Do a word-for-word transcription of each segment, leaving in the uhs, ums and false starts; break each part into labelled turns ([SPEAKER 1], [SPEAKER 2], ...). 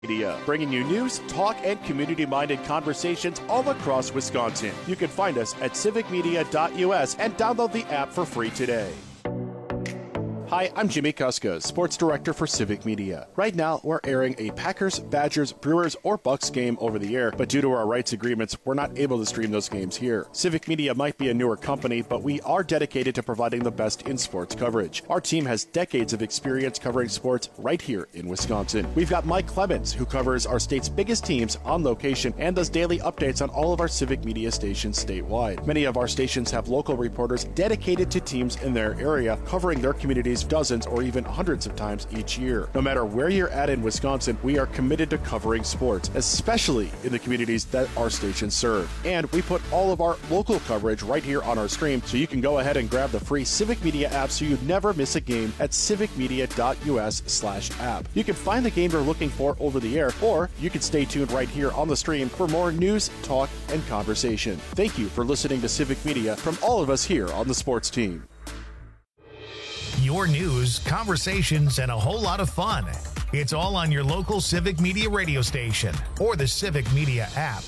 [SPEAKER 1] Media, bringing you news, talk, and community-minded conversations all across Wisconsin. You can find us at civic media dot U S and download the app for free today. Hi, I'm Jimmy Kuska, Sports Director for Civic Media. Right now, we're airing a Packers, Badgers, Brewers, or Bucks game over the air, but due to our rights agreements, we're not able to stream those games here. Civic Media might be a newer company, but we are dedicated to providing the best in sports coverage. Our team has decades of experience covering sports right here in Wisconsin. We've got Mike Clemens, who covers our state's biggest teams on location and does daily updates on all of our Civic Media stations statewide. Many of our stations have local reporters dedicated to teams in their area, covering their communities dozens or even hundreds of times each year. No matter where you're at in Wisconsin, we are committed to covering sports, especially in the communities that our stations serve. And we put all of our local coverage right here on our stream, so you can go ahead and grab the free Civic Media app so you never miss a game at civic media dot U S slash app. You can find the game you're looking for over the air, or you can stay tuned right here on the stream for more news, talk, and conversation. Thank you for listening to Civic Media from all of us here on the sports team.
[SPEAKER 2] Your news, conversations, and a whole lot of fun. It's all on your local Civic Media radio station or the Civic Media app.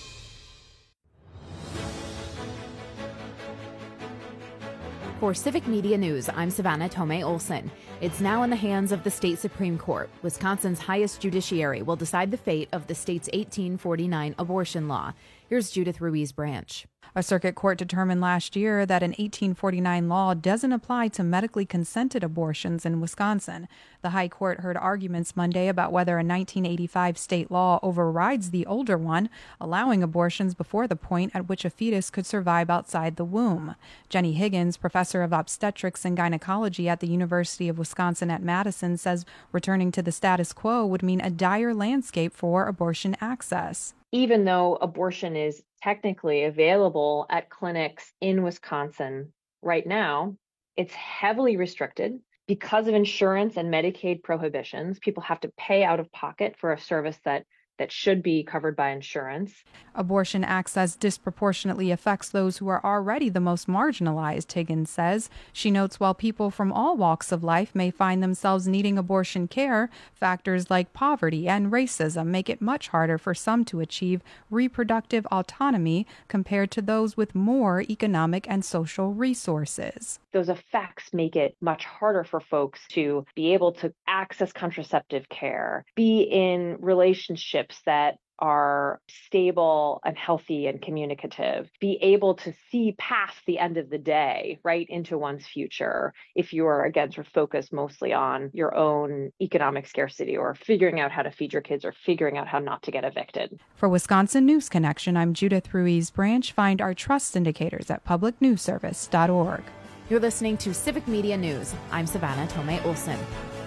[SPEAKER 3] For Civic Media News, I'm Savannah Tomei Olson. It's now in the hands of the state Supreme Court. Wisconsin's highest judiciary will decide the fate of the state's eighteen forty-nine abortion law. Here's Judith Ruiz Branch.
[SPEAKER 4] A circuit court determined last year that an eighteen forty-nine law doesn't apply to medically consented abortions in Wisconsin. The High Court heard arguments Monday about whether a nineteen eighty-five state law overrides the older one, allowing abortions before the point at which a fetus could survive outside the womb. Jenny Higgins, professor of obstetrics and gynecology at the University of Wisconsin at Madison, says returning to the status quo would mean a dire landscape for abortion access.
[SPEAKER 5] Even though abortion is technically available at clinics in Wisconsin right now, it's heavily restricted because of insurance and Medicaid prohibitions. People have to pay out of pocket for a service that that should be covered by insurance.
[SPEAKER 4] Abortion access disproportionately affects those who are already the most marginalized, Higgins says. She notes while people from all walks of life may find themselves needing abortion care, factors like poverty and racism make it much harder for some to achieve reproductive autonomy compared to those with more economic and social resources.
[SPEAKER 5] Those effects make it much harder for folks to be able to access contraceptive care, be in relationships that are stable and healthy and communicative, be able to see past the end of the day right into one's future if you are, again, sort of focused mostly on your own economic scarcity or figuring out how to feed your kids or figuring out how not to get evicted.
[SPEAKER 4] For Wisconsin News Connection, I'm Judith Ruiz Branch. Find our trust indicators at public news service dot org.
[SPEAKER 3] You're listening to Civic Media News. I'm Savannah Tomei Olson.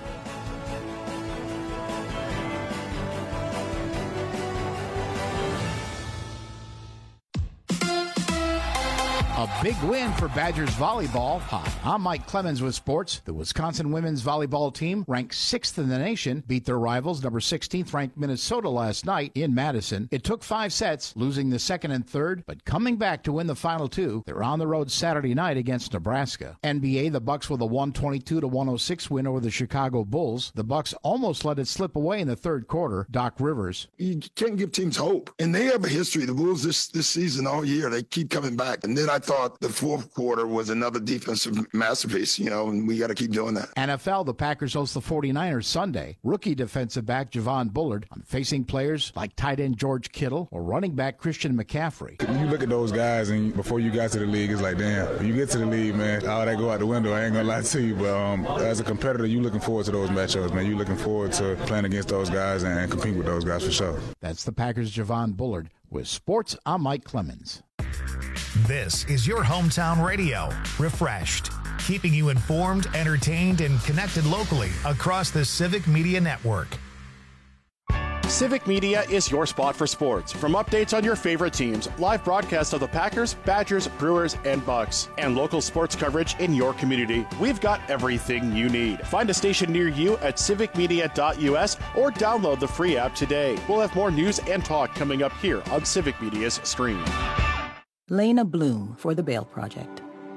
[SPEAKER 6] A big win for Badgers volleyball. Hi, I'm Mike Clemens with sports. The Wisconsin women's volleyball team, ranked sixth in the nation, beat their rivals, number sixteenth ranked Minnesota last night in Madison. It took five sets, losing the second and third, but coming back to win the final two. They're on the road Saturday night against Nebraska. N B A, the Bucks with a one twenty-two to one oh six win over the Chicago Bulls. The Bucks almost let it slip away in the third quarter. Doc Rivers.
[SPEAKER 7] You can't give teams hope. And they have a history. The Bulls this, this season all year, they keep coming back. And then I thought the fourth quarter was another defensive masterpiece, you know, and we got to keep doing that.
[SPEAKER 6] N F L, the Packers host the forty-niners Sunday. Rookie defensive back Javon Bullard on facing players like tight end George Kittle or running back Christian McCaffrey.
[SPEAKER 8] You look at those guys, and before you got to the league, it's like, damn, when you get to the league, man, all that go out the window. I ain't going to lie to you, but um, as a competitor, you looking forward to those matchups, man. You looking forward to playing against those guys and competing with those guys for sure.
[SPEAKER 6] That's the Packers' Javon Bullard. With sports, I'm Mike Clemens.
[SPEAKER 2] This is your hometown radio, Refreshed, keeping you informed, entertained, and connected locally across the Civic Media Network.
[SPEAKER 1] Civic Media is your spot for sports. From updates on your favorite teams, live broadcasts of the Packers, Badgers, Brewers, and Bucks, and local sports coverage in your community, we've got everything you need. Find a station near you at civic media dot U S or download the free app today. We'll have more news and talk coming up here on Civic Media's stream.
[SPEAKER 9] Lena Bloom for the Bail Project.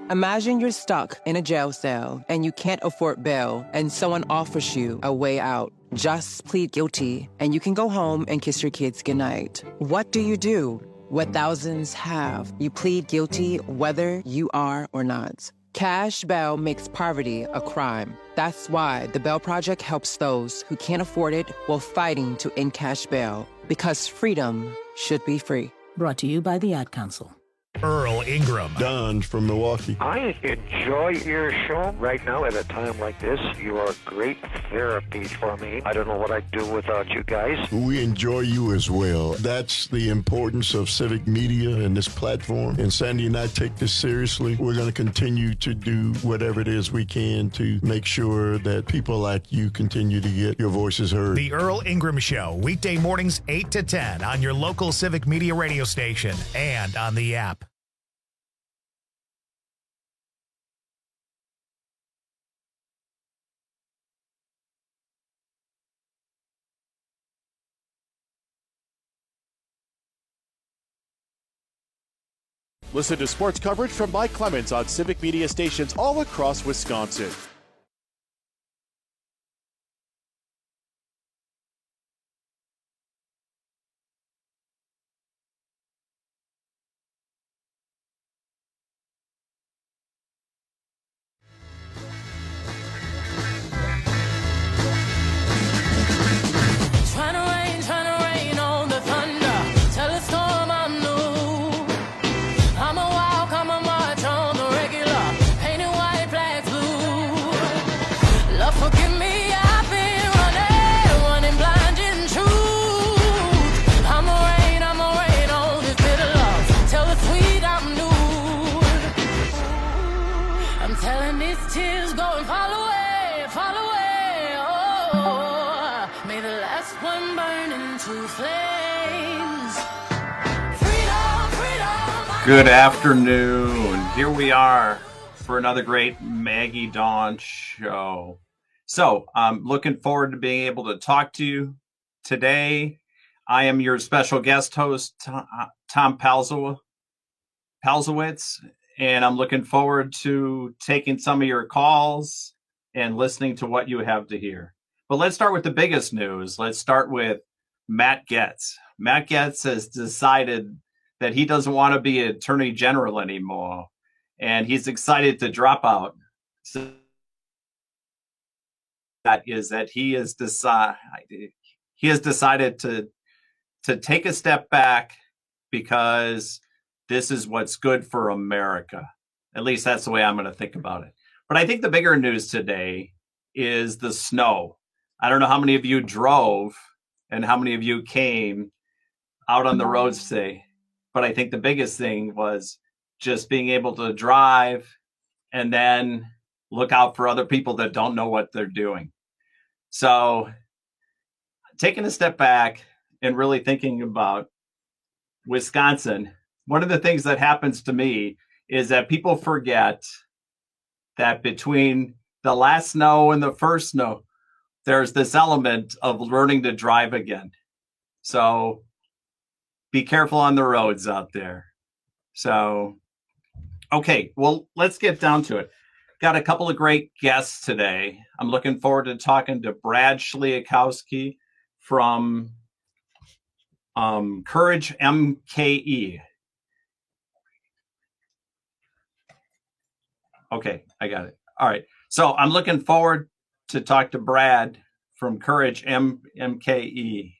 [SPEAKER 9] Imagine you're stuck in a jail cell and you can't afford bail and someone offers you a way out. Just plead guilty and you can go home and kiss your kids goodnight. What do you do? What thousands have. You plead guilty whether you are or not. Cash bail makes poverty a crime. That's why the Bail Project helps those who can't afford it while fighting to end cash bail. Because freedom should be free.
[SPEAKER 10] Brought to you by the Ad Council.
[SPEAKER 2] Earl Ingram.
[SPEAKER 11] Don from Milwaukee.
[SPEAKER 12] I enjoy your show right now at a time like this. You are great therapy for me. I don't know what I'd do without you guys.
[SPEAKER 11] We enjoy you as well. That's the importance of civic media and this platform. And Sandy and I take this seriously. We're going to continue to do whatever it is we can to make sure that people like you continue to get your voices heard.
[SPEAKER 2] The Earl Ingram Show, weekday mornings eight to ten on your local civic media radio station and on the app.
[SPEAKER 1] Listen to sports coverage from Mike Clemens on civic media stations all across Wisconsin.
[SPEAKER 13] Good afternoon. Here we are for another great Maggie Dawn show. So I'm looking forward to being able to talk to you today. I am your special guest host, Tom Palzowitz, and I'm looking forward to taking some of your calls and listening to what you have to hear. But let's start with the biggest news. Let's start with Matt Gaetz. Matt Gaetz has decided that he doesn't want to be attorney general anymore, and he's excited to drop out. So that is that he has decided he has decided to to take a step back because this is what's good for America. At least that's the way I'm going to think about it. But I think the bigger news today is the snow. I don't know how many of you drove and how many of you came out on the roads today. But I think the biggest thing was just being able to drive and then look out for other people that don't know what they're doing. So taking a step back and really thinking about Wisconsin, one of the things that happens to me is that people forget that between the last snow and the first snow, there's this element of learning to drive again. So be careful on the roads out there. So, okay, well, let's get down to it. Got a couple of great guests today. I'm looking forward to talking to Brad Schliakowski from um, Courage M K E. Okay, I got it. All right. So I'm looking forward to talk to Brad from Courage M K E.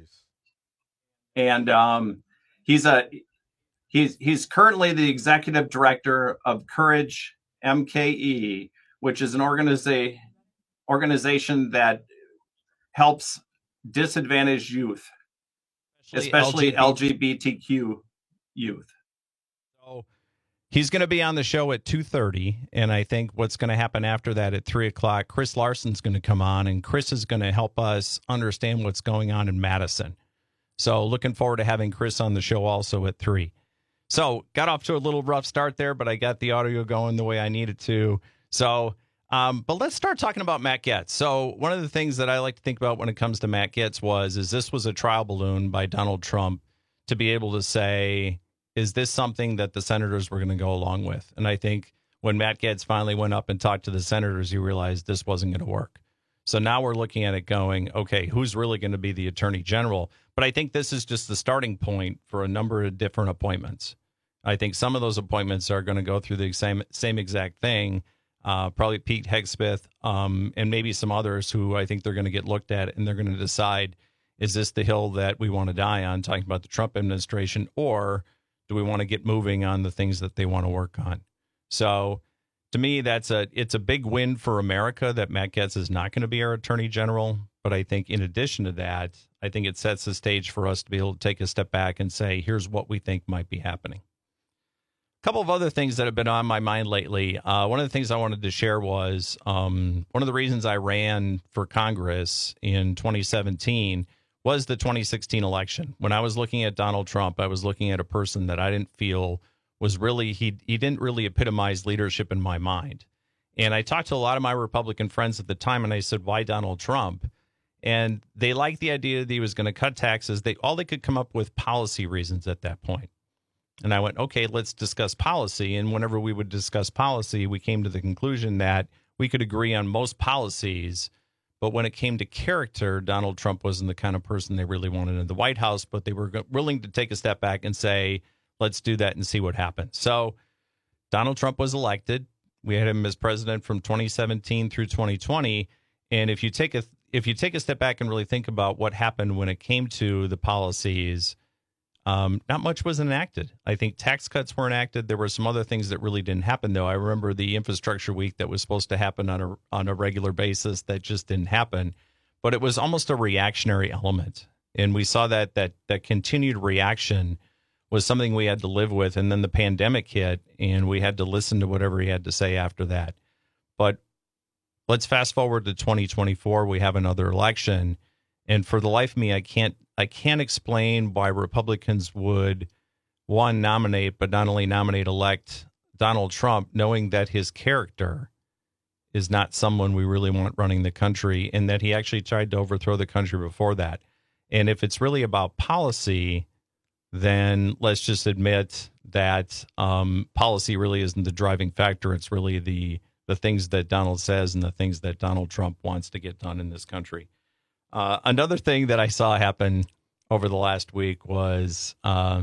[SPEAKER 13] And um, he's a he's he's currently the executive director of Courage M K E, which is an organiza- organization that helps disadvantaged youth, especially, especially L G B T Q youth.
[SPEAKER 14] So he's going to be on the show at two thirty, and I think what's going to happen after that at three o'clock, Chris Larson's going to come on, and Chris is going to help us understand what's going on in Madison. So looking forward to having Chris on the show also at three. So got off to a little rough start there, but I got the audio going the way I needed to. So, um, but let's start talking about Matt Gaetz. So one of the things that I like to think about when it comes to Matt Gaetz was, is this was a trial balloon by Donald Trump to be able to say, is this something that the senators were going to go along with? And I think when Matt Gaetz finally went up and talked to the senators, he realized this wasn't going to work. So now we're looking at it going, okay, who's really going to be the attorney general? But I think this is just the starting point for a number of different appointments. I think some of those appointments are going to go through the same same exact thing. Uh, probably Pete Hegseth um, and maybe some others who I think they're going to get looked at and they're going to decide, is this the hill that we want to die on, talking about the Trump administration, or do we want to get moving on the things that they want to work on? So to me, that's a it's a big win for America that Matt Gaetz is not going to be our attorney general. But I think in addition to that, I think it sets the stage for us to be able to take a step back and say, here's what we think might be happening. A couple of other things that have been on my mind lately. Uh, one of the things I wanted to share was um, one of the reasons I ran for Congress in twenty seventeen was the twenty sixteen election. When I was looking at Donald Trump, I was looking at a person that I didn't feel was really, he, he didn't really epitomize leadership in my mind. And I talked to a lot of my Republican friends at the time, and I said, why Donald Trump? And they liked the idea that he was going to cut taxes. They all they could come up with policy reasons at that point. And I went, okay, let's discuss policy. And whenever we would discuss policy, we came to the conclusion that we could agree on most policies. But when it came to character, Donald Trump wasn't the kind of person they really wanted in the White House. But they were willing to take a step back and say, let's do that and see what happens. So Donald Trump was elected. We had him as president from twenty seventeen through twenty twenty. And if you take a if you take a step back and really think about what happened when it came to the policies, Um, not much was enacted. I think tax cuts were enacted. There were some other things that really didn't happen, though. I remember the infrastructure week that was supposed to happen on a on a regular basis that just didn't happen. But it was almost a reactionary element, and we saw that that that continued reaction was something we had to live with. And then the pandemic hit, and we had to listen to whatever he had to say after that. But let's fast forward to twenty twenty-four. We have another election, and for the life of me, I can't. I can't explain why Republicans would, one, nominate, but not only nominate, elect Donald Trump, knowing that his character is not someone we really want running the country, and that he actually tried to overthrow the country before that. And if it's really about policy, then let's just admit that um, policy really isn't the driving factor. It's really the the things that Donald says and the things that Donald Trump wants to get done in this country. Uh, another thing that I saw happen over the last week was uh,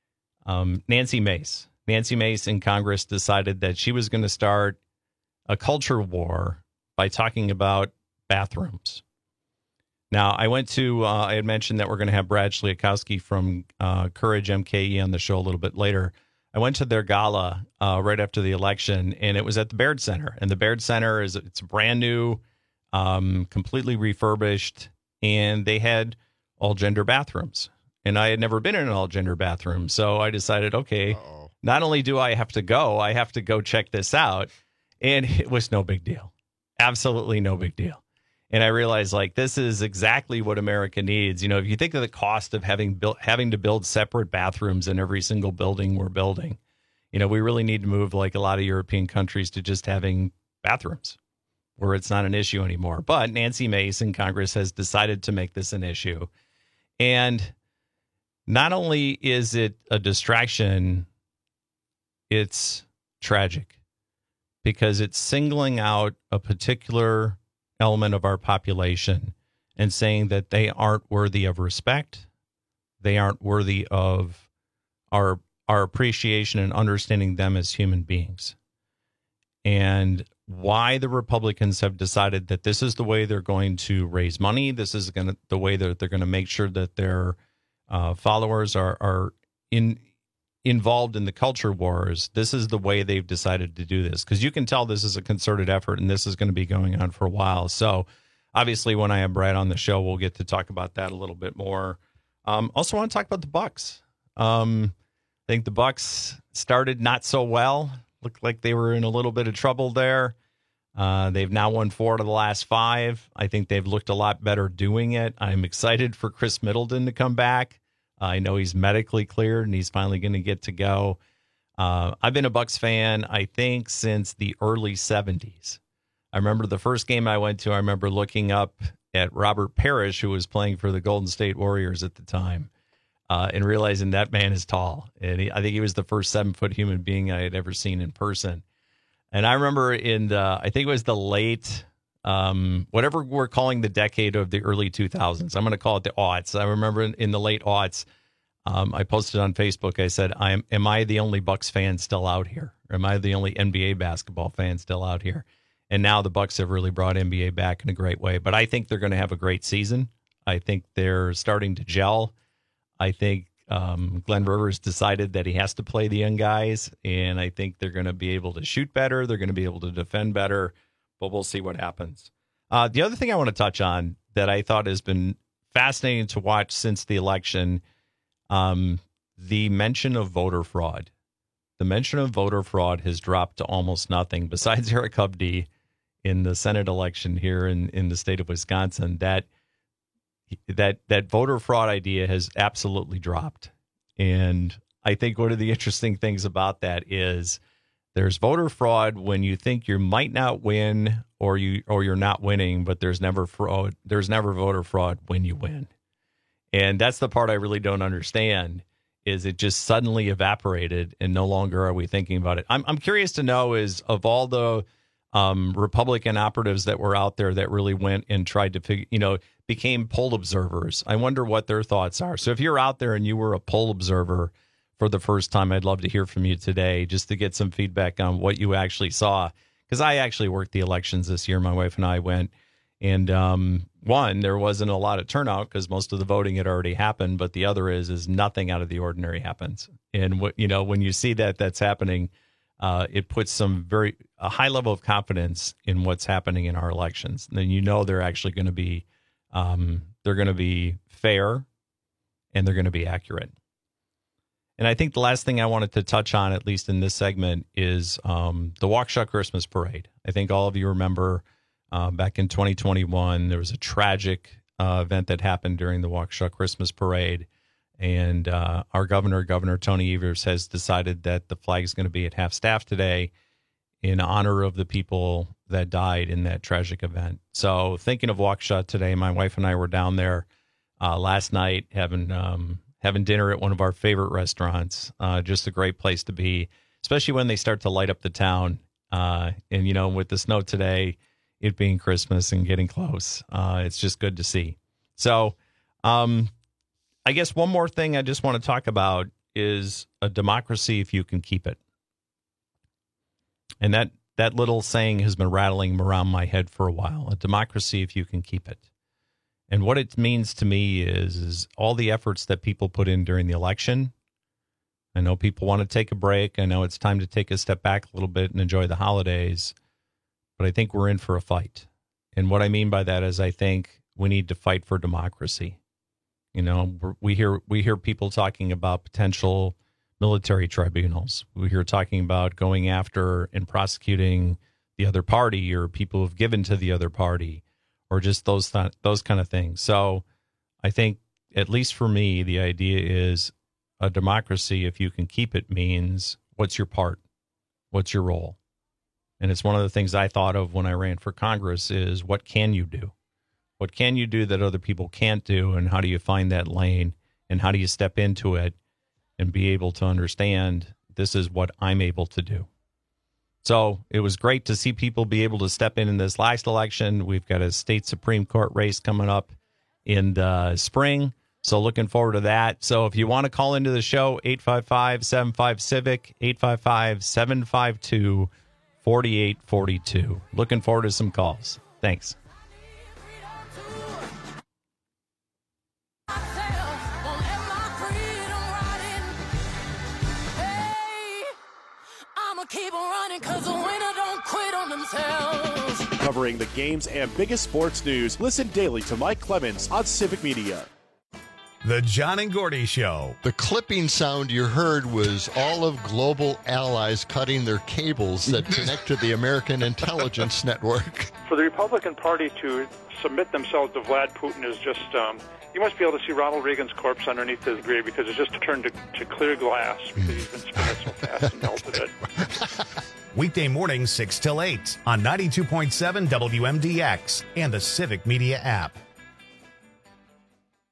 [SPEAKER 14] um, Nancy Mace. Nancy Mace in Congress decided that she was going to start a culture war by talking about bathrooms. Now, I went to, uh, I had mentioned that we're going to have Brad Schliakowski from uh, Courage M K E on the show a little bit later. I went to their gala uh, right after the election, and it was at the Baird Center. And the Baird Center is, it's brand new. Um, completely refurbished, and they had all gender bathrooms. And I had never been in an all gender bathroom. So I decided, okay, Uh-oh. Not only do I have to go, I have to go check this out. And it was no big deal. Absolutely no big deal. And I realized, like, this is exactly what America needs. You know, if you think of the cost of having built, having to build separate bathrooms in every single building we're building, you know, we really need to move, like a lot of European countries, to just having bathrooms where it's not an issue anymore. But Nancy Mace in Congress has decided to make this an issue. And not only is it a distraction, it's tragic because it's singling out a particular element of our population and saying that they aren't worthy of respect. They aren't worthy of our, our appreciation and understanding them as human beings. And why the Republicans have decided that this is the way they're going to raise money. This is going to, the way that they're going to make sure that their uh, followers are, are in, involved in the culture wars. This is the way they've decided to do this, because you can tell this is a concerted effort and this is going to be going on for a while. So obviously when I have Brad on the show, we'll get to talk about that a little bit more. Um, also want to talk about the Bucks. Um, I think the Bucks started not so well. Looked like they were in a little bit of trouble there. Uh, they've now won four out of the last five. I think they've looked a lot better doing it. I'm excited for Chris Middleton to come back. Uh, I know he's medically cleared and he's finally going to get to go. Uh, I've been a Bucks fan, I think, since the early seventies. I remember the first game I went to, I remember looking up at Robert Parrish, who was playing for the Golden State Warriors at the time. Uh, and realizing that man is tall. And he, I think he was the first seven-foot human being I had ever seen in person. And I remember in the, I think it was the late, um, whatever we're calling the decade of the early two thousands. I'm going to call it the aughts. I remember in, in the late aughts, um, I posted on Facebook, I said, I am, am I the only Bucks fan still out here? Or am I the only N B A basketball fan still out here? And now the Bucks have really brought N B A back in a great way. But I think they're going to have a great season. I think they're starting to gel. I think um, Glenn Rivers decided that he has to play the young guys, and I think they're going to be able to shoot better. They're going to be able to defend better, but we'll see what happens. Uh, the other thing I want to touch on that I thought has been fascinating to watch since the election, um, the mention of voter fraud. The mention of voter fraud has dropped to almost nothing. Besides Eric Hovde in the Senate election here in, in the state of Wisconsin, that that that voter fraud idea has absolutely dropped. And I think one of the interesting things about that is there's voter fraud when you think you might not win or you or you're not winning, but there's never fraud. There's never voter fraud when you win. And that's the part I really don't understand, is it just suddenly evaporated and no longer are we thinking about it. I'm I'm curious to know is of all the um, Republican operatives that were out there that really went and tried to figure, you know, became poll observers. I wonder what their thoughts are. So if you're out there and you were a poll observer for the first time, I'd love to hear from you today just to get some feedback on what you actually saw. Because I actually worked the elections this year. My wife and I went. And um, one, there wasn't a lot of turnout because most of the voting had already happened. But the other is, is nothing out of the ordinary happens. And what, you know, when you see that that's happening, uh, it puts some very a high level of confidence in what's happening in our elections. And then you know they're actually going to be um, they're going to be fair and they're going to be accurate. And I think the last thing I wanted to touch on, at least in this segment, is um, the Waukesha Christmas Parade. I think all of you remember. Uh, back in twenty twenty-one, there was a tragic uh, event that happened during the Waukesha Christmas Parade. And uh, our governor, Governor Tony Evers, has decided that the flag is going to be at half-staff today in honor of the people that died in that tragic event. So thinking of Waukesha today, my wife and I were down there uh, last night having um, having dinner at one of our favorite restaurants. Uh, just a great place to be, especially when they start to light up the town. Uh, and, you know, with the snow today, it being Christmas and getting close. Uh, it's just good to see. So um, I guess one more thing I just want to talk about is a democracy if you can keep it. And that, that little saying has been rattling around my head for a while, a democracy if you can keep it. And what it means to me is, is all the efforts that people put in during the election. I know people want to take a break. I know it's time to take a step back a little bit and enjoy the holidays. But I think we're in for a fight. And what I mean by that is I think we need to fight for democracy. You know, we hear we hear people talking about potential military tribunals. We hear talking about going after and prosecuting the other party or people who've given to the other party or just those th- those kind of things. So I think, at least for me, the idea is a democracy, if you can keep it, means what's your part? What's your role? And it's one of the things I thought of when I ran for Congress is what can you do? What can you do that other people can't do? And how do you find that lane? And how do you step into it and be able to understand this is what I'm able to do? So it was great to see people be able to step in in this last election. We've got a state Supreme Court race coming up in the spring. So looking forward to that. So if you want to call into the show, eight five five, seven five, CIVIC, eight five five, seven five two, four eight four two. Looking forward to some calls. Thanks.
[SPEAKER 1] Covering the games and biggest sports news, listen daily to Mike Clemens on Civic Media.
[SPEAKER 2] The John and Gordy Show.
[SPEAKER 11] The clipping sound you heard was all of global allies cutting their cables that connect to the American intelligence network.
[SPEAKER 15] For the Republican Party to submit themselves to Vlad Putin is just, um, you must be able to see Ronald Reagan's corpse underneath his grave because it's just turned to, to clear glass because he's been spinning so fast and melted it.
[SPEAKER 2] Weekday mornings, six till eight on ninety-two point seven W M D X and the Civic Media app.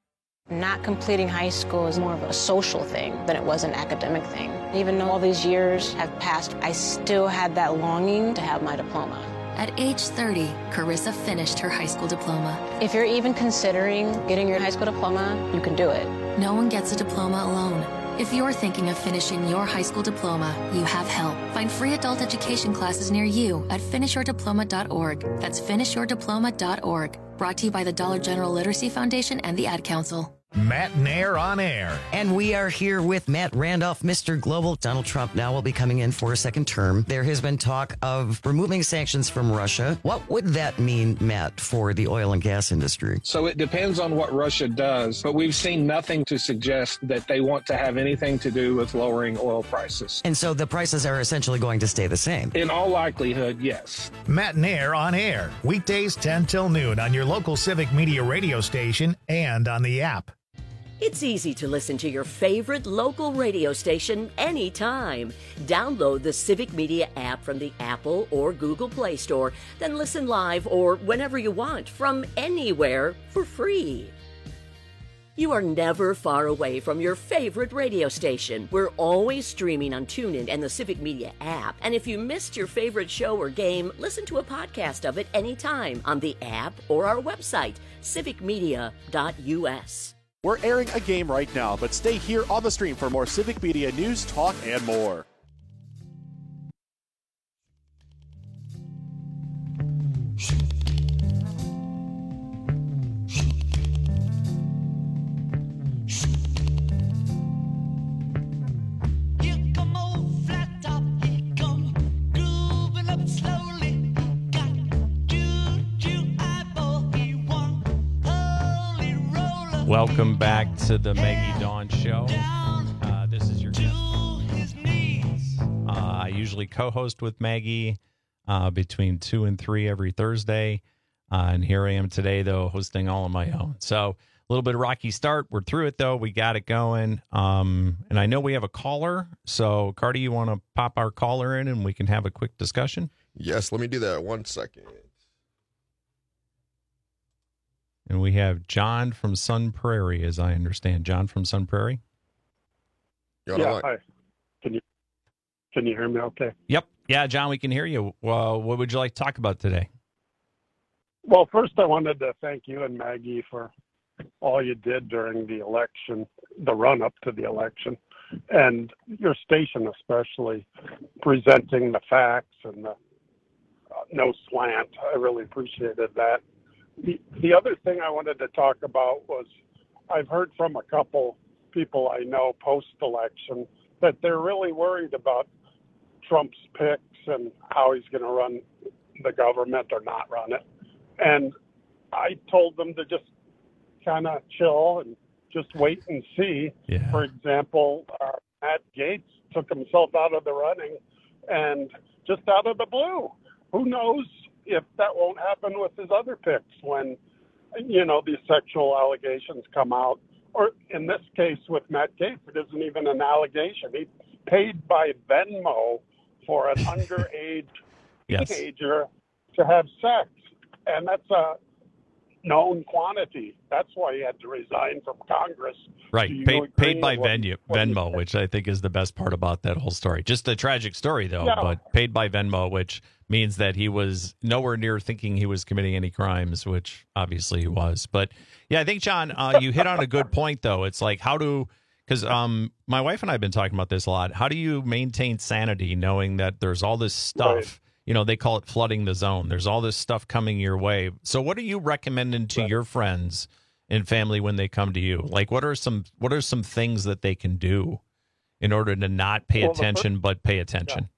[SPEAKER 16] Not completing high school is more of a social thing than it was an academic thing. Even though all these years have passed, I still had that longing to have my diploma.
[SPEAKER 17] At age thirty, Carissa finished her high school diploma.
[SPEAKER 16] If you're even considering getting your high school diploma, you can do it.
[SPEAKER 17] No one gets a diploma alone. If you're thinking of finishing your high school diploma, you have help. Find free adult education classes near you at finish your diploma dot org. That's finish your diploma dot org. Brought to you by the Dollar General Literacy Foundation and the Ad Council.
[SPEAKER 2] Matt Nair on air.
[SPEAKER 18] And we are here with Matt Randolph, Mister Global. Donald Trump now will be coming in for a second term. There has been talk of removing sanctions from Russia. What would that mean, Matt, for the oil and gas industry?
[SPEAKER 19] So it depends on what Russia does, but we've seen nothing to suggest that they want to have anything to do with lowering oil prices.
[SPEAKER 18] And so the prices are essentially going to stay the same?
[SPEAKER 19] In all likelihood, yes.
[SPEAKER 2] Matt Nair on air. Weekdays ten till noon on your local Civic Media radio station and on the app.
[SPEAKER 20] It's easy to listen to your favorite local radio station anytime. Download the Civic Media app from the Apple or Google Play Store, then listen live or whenever you want from anywhere for free. You are never far away from your favorite radio station. We're always streaming on TuneIn and the Civic Media app. And if you missed your favorite show or game, listen to a podcast of it anytime on the app or our website, civic media dot u s.
[SPEAKER 1] We're airing a game right now, but stay here on the stream for more Civic Media news, talk, and more.
[SPEAKER 14] Welcome back to the Maggie Dawn Show. Uh, this is your guest. Uh, I usually co-host with Maggie uh, between two and three every Thursday. Uh, and here I am today, though, hosting all on my own. So a little bit of rocky start. We're through it, though. We got it going. Um, and I know we have a caller. So, Cardi, you want to pop our caller in and we can have a quick discussion?
[SPEAKER 21] Yes, let me do that. One second.
[SPEAKER 14] And we have John from Sun Prairie, as I understand. John from Sun Prairie?
[SPEAKER 22] Yeah, hi. Can you, can you hear me okay?
[SPEAKER 14] Yep. Yeah, John, we can hear you. Well, what would you like to talk about today?
[SPEAKER 22] Well, first I wanted to thank you and Maggie for all you did during the election, the run-up to the election, and your station especially, presenting the facts and the uh, no slant. I really appreciated that. The, the other thing I wanted to talk about was I've heard from a couple people I know post-election that they're really worried about Trump's picks and how he's going to run the government or not run it. And I told them to just kind of chill and just wait and see.
[SPEAKER 14] Yeah.
[SPEAKER 22] For example, uh, Matt Gaetz took himself out of the running and just out of the blue. Who knows if that won't happen with his other picks when, you know, these sexual allegations come out. Or in this case with Matt Gaetz, it isn't even an allegation. He paid by Venmo for an underage
[SPEAKER 14] yes.
[SPEAKER 22] teenager to have sex. And that's a known quantity. That's why he had to resign from Congress.
[SPEAKER 14] Right. Paid, paid by Venmo, Venmo, which I think is the best part about that whole story. Just a tragic story, though,
[SPEAKER 22] yeah.
[SPEAKER 14] but paid by Venmo, which means that he was nowhere near thinking he was committing any crimes, which obviously he was. But, yeah, I think, John, uh, you hit on a good point, though. It's like how do – because um, my wife and I have been talking about this a lot. How do you maintain sanity knowing that there's all this stuff right. – you know, they call it flooding the zone. There's all this stuff coming your way. So what are you recommending to right. your friends and family when they come to you? Like, what are some what are some things that they can do in order to not pay well, attention first, but pay attention?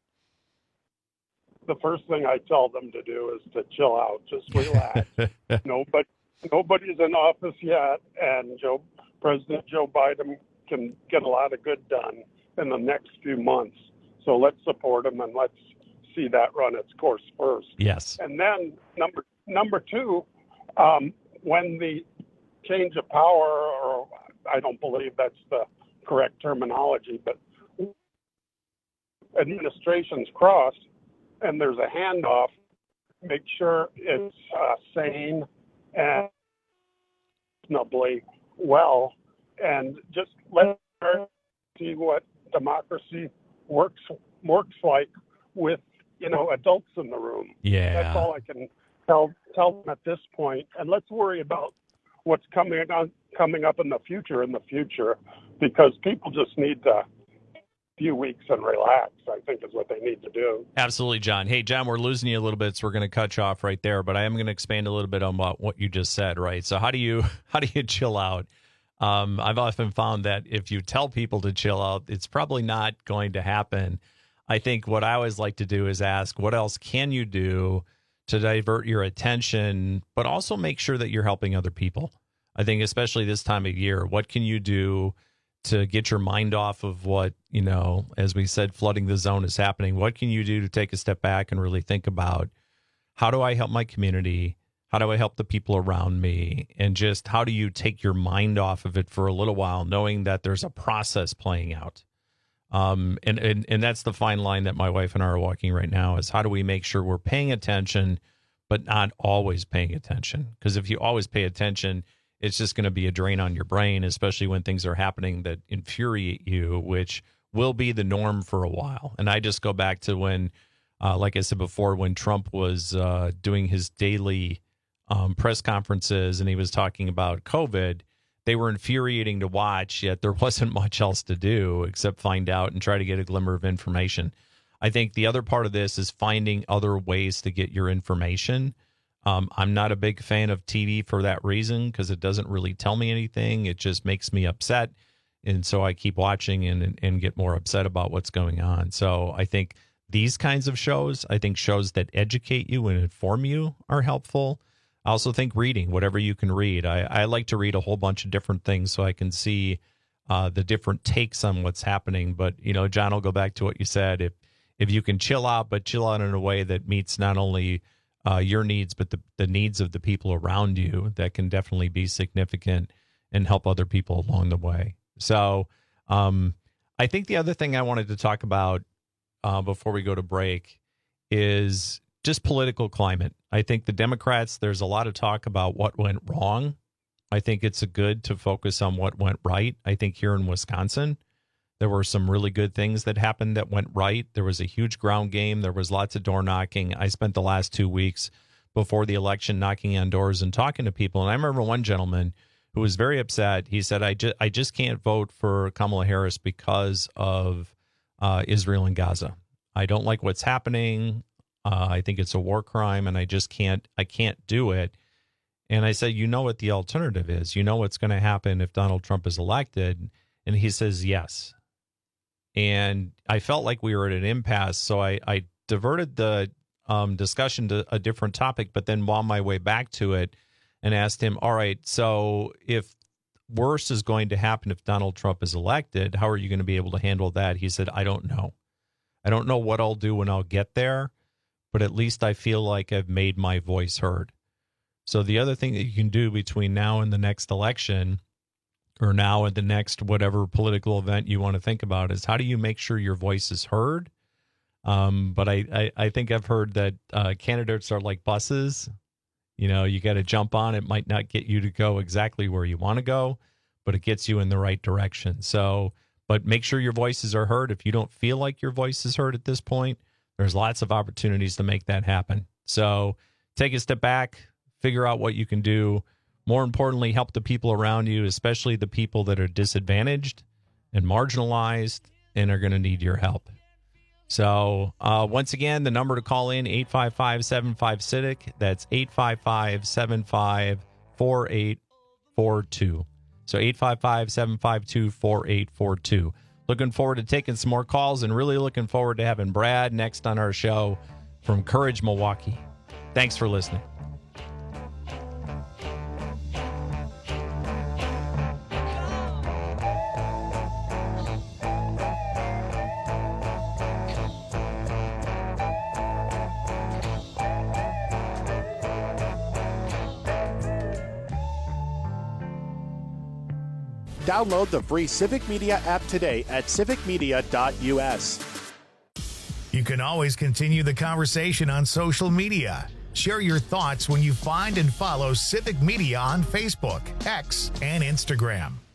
[SPEAKER 22] Yeah. The first thing I tell them to do is to chill out, just relax. Nobody, nobody's in office yet, and Joe, President Joe Biden can get a lot of good done in the next few months. So let's support him and let's see that run its course first.
[SPEAKER 14] Yes.
[SPEAKER 22] And then number number two, um, when the change of power, or I don't believe that's the correct terminology, but administrations cross and there's a handoff, make sure it's uh, sane and reasonably well and just let her see what democracy works works like with, you know, adults in the room.
[SPEAKER 14] Yeah.
[SPEAKER 22] That's all I can tell tell them at this point. And let's worry about what's coming on coming up in the future in the future, because people just need to few weeks and relax, I think, is what they need to do.
[SPEAKER 14] Absolutely, John. Hey, John, we're losing you a little bit, so we're going to cut you off right there, but I am going to expand a little bit on what, what you just said, right? So how do you how do you chill out? Um, I've often found that if you tell people to chill out, it's probably not going to happen. I think what I always like to do is ask, what else can you do to divert your attention, but also make sure that you're helping other people? I think especially this time of year, what can you do to get your mind off of what, you know, as we said, flooding the zone is happening? What can you do to take a step back and really think about, how do I help my community? How do I help the people around me? And just how do you take your mind off of it for a little while, knowing that there's a process playing out? Um, and, and, and that's the fine line that my wife and I are walking right now, is how do we make sure we're paying attention, but not always paying attention? Because if you always pay attention, it's just going to be a drain on your brain, especially when things are happening that infuriate you, which will be the norm for a while. And I just go back to when, uh, like I said before, when Trump was uh, doing his daily um, press conferences and he was talking about COVID, they were infuriating to watch, yet there wasn't much else to do except find out and try to get a glimmer of information. I think the other part of this is finding other ways to get your information. Um, I'm not a big fan of T V for that reason, because it doesn't really tell me anything. It just makes me upset. And so I keep watching and, and get more upset about what's going on. So I think these kinds of shows, I think shows that educate you and inform you are helpful. I also think reading, whatever you can read. I, I like to read a whole bunch of different things so I can see uh, the different takes on what's happening. But, you know, John, I'll go back to what you said. If, if you can chill out, but chill out in a way that meets not only Uh, your needs, but the, the needs of the people around you, that can definitely be significant and help other people along the way. So um, I think the other thing I wanted to talk about uh, before we go to break is just political climate. I think the Democrats, there's a lot of talk about what went wrong. I think it's a good to focus on what went right. I think here in Wisconsin, there were some really good things that happened that went right. There was a huge ground game. There was lots of door knocking. I spent the last two weeks before the election knocking on doors and talking to people. And I remember one gentleman who was very upset. He said, I just, I just can't vote for Kamala Harris because of uh, Israel and Gaza. I don't like what's happening. Uh, I think it's a war crime, and I just can't, I can't do it. And I said, you know what the alternative is? You know what's going to happen if Donald Trump is elected? And he says, yes. And I felt like we were at an impasse, so I, I diverted the um, discussion to a different topic, but then wound my way back to it and asked him, all right, so if worse is going to happen if Donald Trump is elected, how are you going to be able to handle that? He said, I don't know. I don't know what I'll do when I'll get there, but at least I feel like I've made my voice heard. So the other thing that you can do between now and the next election, or now at the next whatever political event you want to think about, is how do you make sure your voice is heard? Um, but I, I, I think I've heard that uh, candidates are like buses. You know, you got to jump on. It might not get you to go exactly where you want to go, but it gets you in the right direction. So, but make sure your voices are heard. If you don't feel like your voice is heard at this point, there's lots of opportunities to make that happen. So take a step back, figure out what you can do. More importantly, help the people around you, especially the people that are disadvantaged and marginalized and are going to need your help. So uh, once again, the number to call in, eight five five, seven five, C I V C. That's eight five five, seven five, four eight four two. So eight five five, seven five two, four eight four two. Looking forward to taking some more calls, and really looking forward to having Brad next on our show from Courage, Milwaukee. Thanks for listening.
[SPEAKER 1] Download the free Civic Media app today at civic media dot u s.
[SPEAKER 2] You can always continue the conversation on social media. Share your thoughts when you find and follow Civic Media on Facebook, X, and Instagram.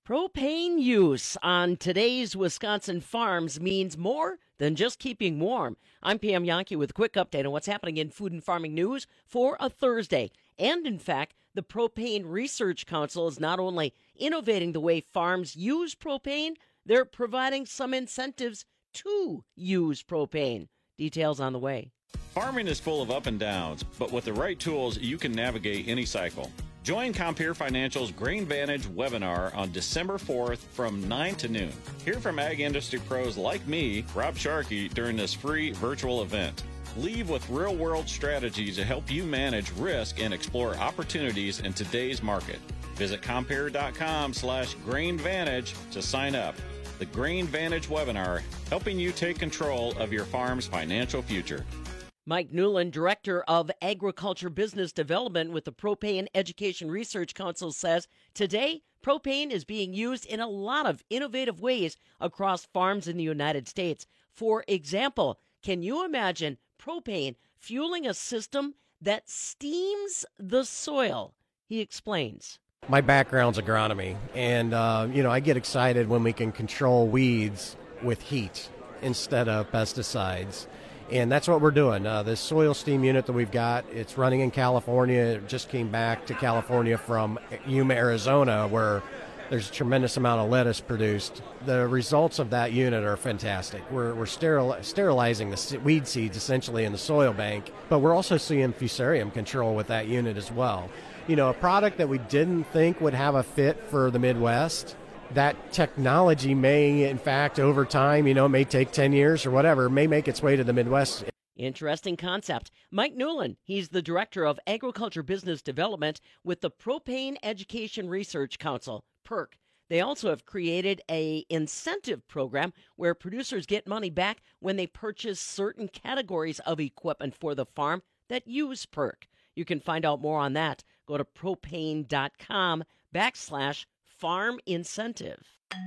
[SPEAKER 4] Propane use on today's Wisconsin farms means more than just keeping warm. I'm Pam Yankee with a quick update on what's happening in food and farming news for a Thursday. And in fact, the Propane Research Council is not only innovating the way farms use propane, they're providing some incentives to use propane. Details on the way.
[SPEAKER 5] Farming is full of up and downs, but with the right tools, you can navigate any cycle. Join Compeer Financial's Grain Vantage webinar on December fourth from nine to noon. Hear from ag industry pros like me, Rob Sharkey, during this free virtual event. Leave with real-world strategies to help you manage risk and explore opportunities in today's market. Visit Compeer.com slash Grain Vantage to sign up. The Grain Vantage webinar, helping you take control of your farm's financial future.
[SPEAKER 4] Mike Newland, Director of Agriculture Business Development with the Propane Education Research Council, says today propane is being used in a lot of innovative ways across farms in the United States. For example, can you imagine propane fueling a system that steams the soil? He explains.
[SPEAKER 23] My background's agronomy, and uh, you know, I get excited when we can control weeds with heat instead of pesticides. And that's what we're doing. Uh, this soil steam unit that we've got, it's running in California. It just came back to California from Yuma, Arizona, where there's a tremendous amount of lettuce produced. The results of that unit are fantastic. We're, we're steril, sterilizing the weed seeds essentially in the soil bank, but we're also seeing fusarium control with that unit as well. You know, a product that we didn't think would have a fit for the Midwest, that technology may, in fact, over time, you know, may take ten years or whatever, may make its way to the Midwest.
[SPEAKER 4] Interesting concept. Mike Newland, he's the Director of Agriculture Business Development with the Propane Education Research Council, PERC. They also have created a incentive program where producers get money back when they purchase certain categories of equipment for the farm that use PERC. You can find out more on that. Go to propane.com backslash farm incentive.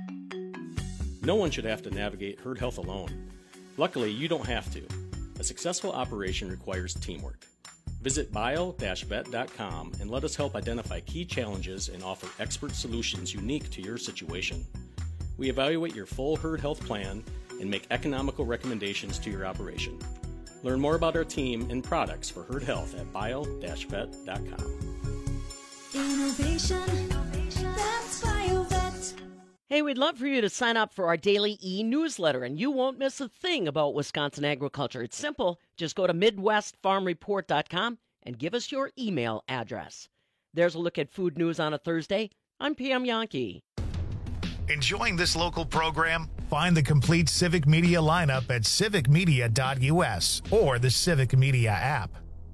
[SPEAKER 24] No one should have to navigate herd health alone. Luckily, you don't have to. A successful operation requires teamwork. Visit bio dash vet dot com and let us help identify key challenges and offer expert solutions unique to your situation. We evaluate your full herd health plan and make economical recommendations to your operation. Learn more about our team and products for herd health at bio dash vet dot com.
[SPEAKER 25] Innovation. That's BioVet.
[SPEAKER 4] Hey, we'd love for you to sign up for our daily e-newsletter, and you won't miss a thing about Wisconsin agriculture. It's simple. Just go to midwest farm report dot com and give us your email address. There's a look at food news on a Thursday. I'm Pam Yankee.
[SPEAKER 2] Enjoying this local program? Find the complete Civic Media lineup at civic media dot u s or the Civic Media app.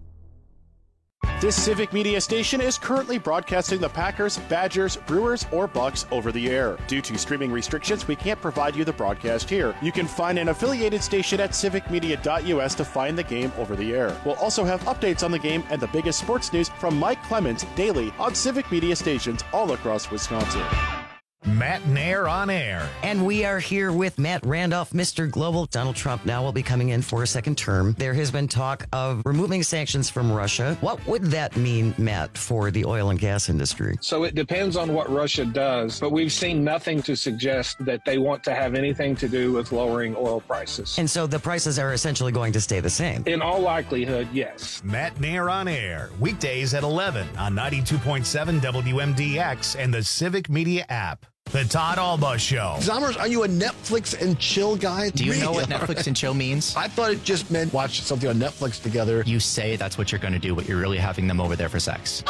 [SPEAKER 1] This Civic Media station is currently broadcasting the Packers, Badgers, Brewers, or Bucks over the air. Due to streaming restrictions, we can't provide you the broadcast here. You can find an affiliated station at civic media dot u s to find the game over the air. We'll also have updates on the game and the biggest sports news from Mike Clemens daily on Civic Media stations all across Wisconsin.
[SPEAKER 2] Matt Nair on air.
[SPEAKER 18] And we are here with Matt Randolph, Mister Global. Donald Trump now will be coming in for a second term. There has been talk of removing sanctions from Russia. What would that mean, Matt, for the oil and gas industry?
[SPEAKER 19] So it depends on what Russia does, but we've seen nothing to suggest that they want to have anything to do with lowering oil prices.
[SPEAKER 18] And so the prices are essentially going to stay the same?
[SPEAKER 19] In all likelihood, yes.
[SPEAKER 2] Matt Nair on air, weekdays at eleven on ninety-two point seven W M D X and the Civic Media app. The Todd Alba Show.
[SPEAKER 26] Zommers, are you a Netflix and chill guy?
[SPEAKER 27] Do you know what Netflix and chill means?
[SPEAKER 26] I thought it just meant watch something on Netflix together.
[SPEAKER 27] You say that's what you're going to do, but you're really having them over there for sex.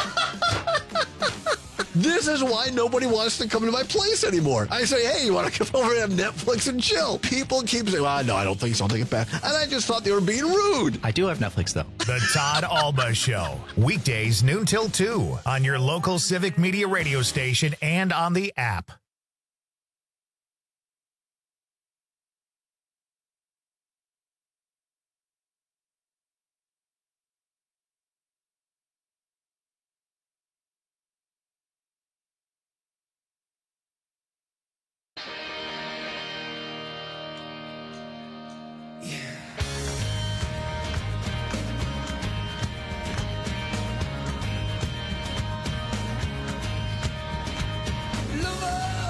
[SPEAKER 26] This is why nobody wants to come to my place anymore. I say, hey, you want to come over and have Netflix and chill? People keep saying, well, no, I don't think so. I'll take it back. And I just thought they were being rude.
[SPEAKER 27] I do have Netflix, though.
[SPEAKER 2] The Todd Alba Show. Weekdays, noon till two on your local Civic Media radio station and on the app.
[SPEAKER 25] Lover.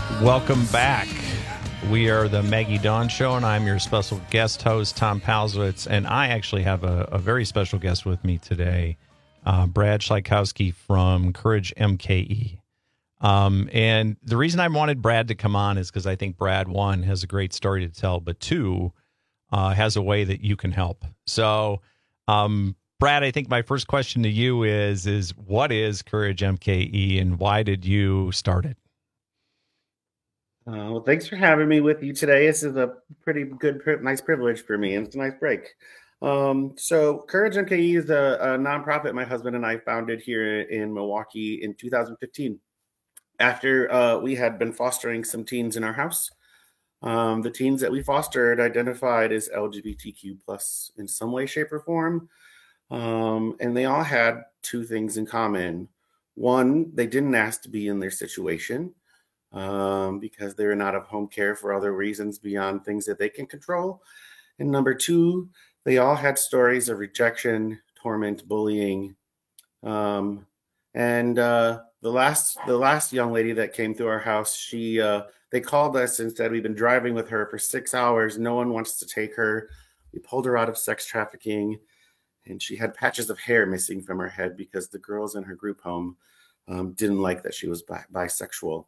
[SPEAKER 14] Welcome back. We are the Maggie Dawn Show, and I'm your special guest host, Tom Palzwitz, and I actually have a, a very special guest with me today, uh, Brad Schleikowski from Courage M K E. Um, and the reason I wanted Brad to come on is because I think Brad, one, has a great story to tell, but two, uh, has a way that you can help. So, um, Brad, I think my first question to you is, is what is Courage M K E and why did you start it?
[SPEAKER 3] Uh, well, thanks for having me with you today. This is a pretty good, pri- nice privilege for me, and it's a nice break. Um, so, Courage M K E is a, a nonprofit my husband and I founded here in Milwaukee in two thousand fifteen. After uh, we had been fostering some teens in our house, um, the teens that we fostered identified as L G B T Q plus in some way, shape, or form, um, and they all had two things in common. One, they didn't ask to be in their situation. Um, because they're not of home care for other reasons beyond things that they can control. And number two, they all had stories of rejection, torment, bullying. Um, and uh, the last the last young lady that came through our house, she uh, they called us and said, we've been driving with her for six hours. No one wants to take her. We pulled her out of sex trafficking, and she had patches of hair missing from her head because the girls in her group home um, didn't like that she was bi- bisexual.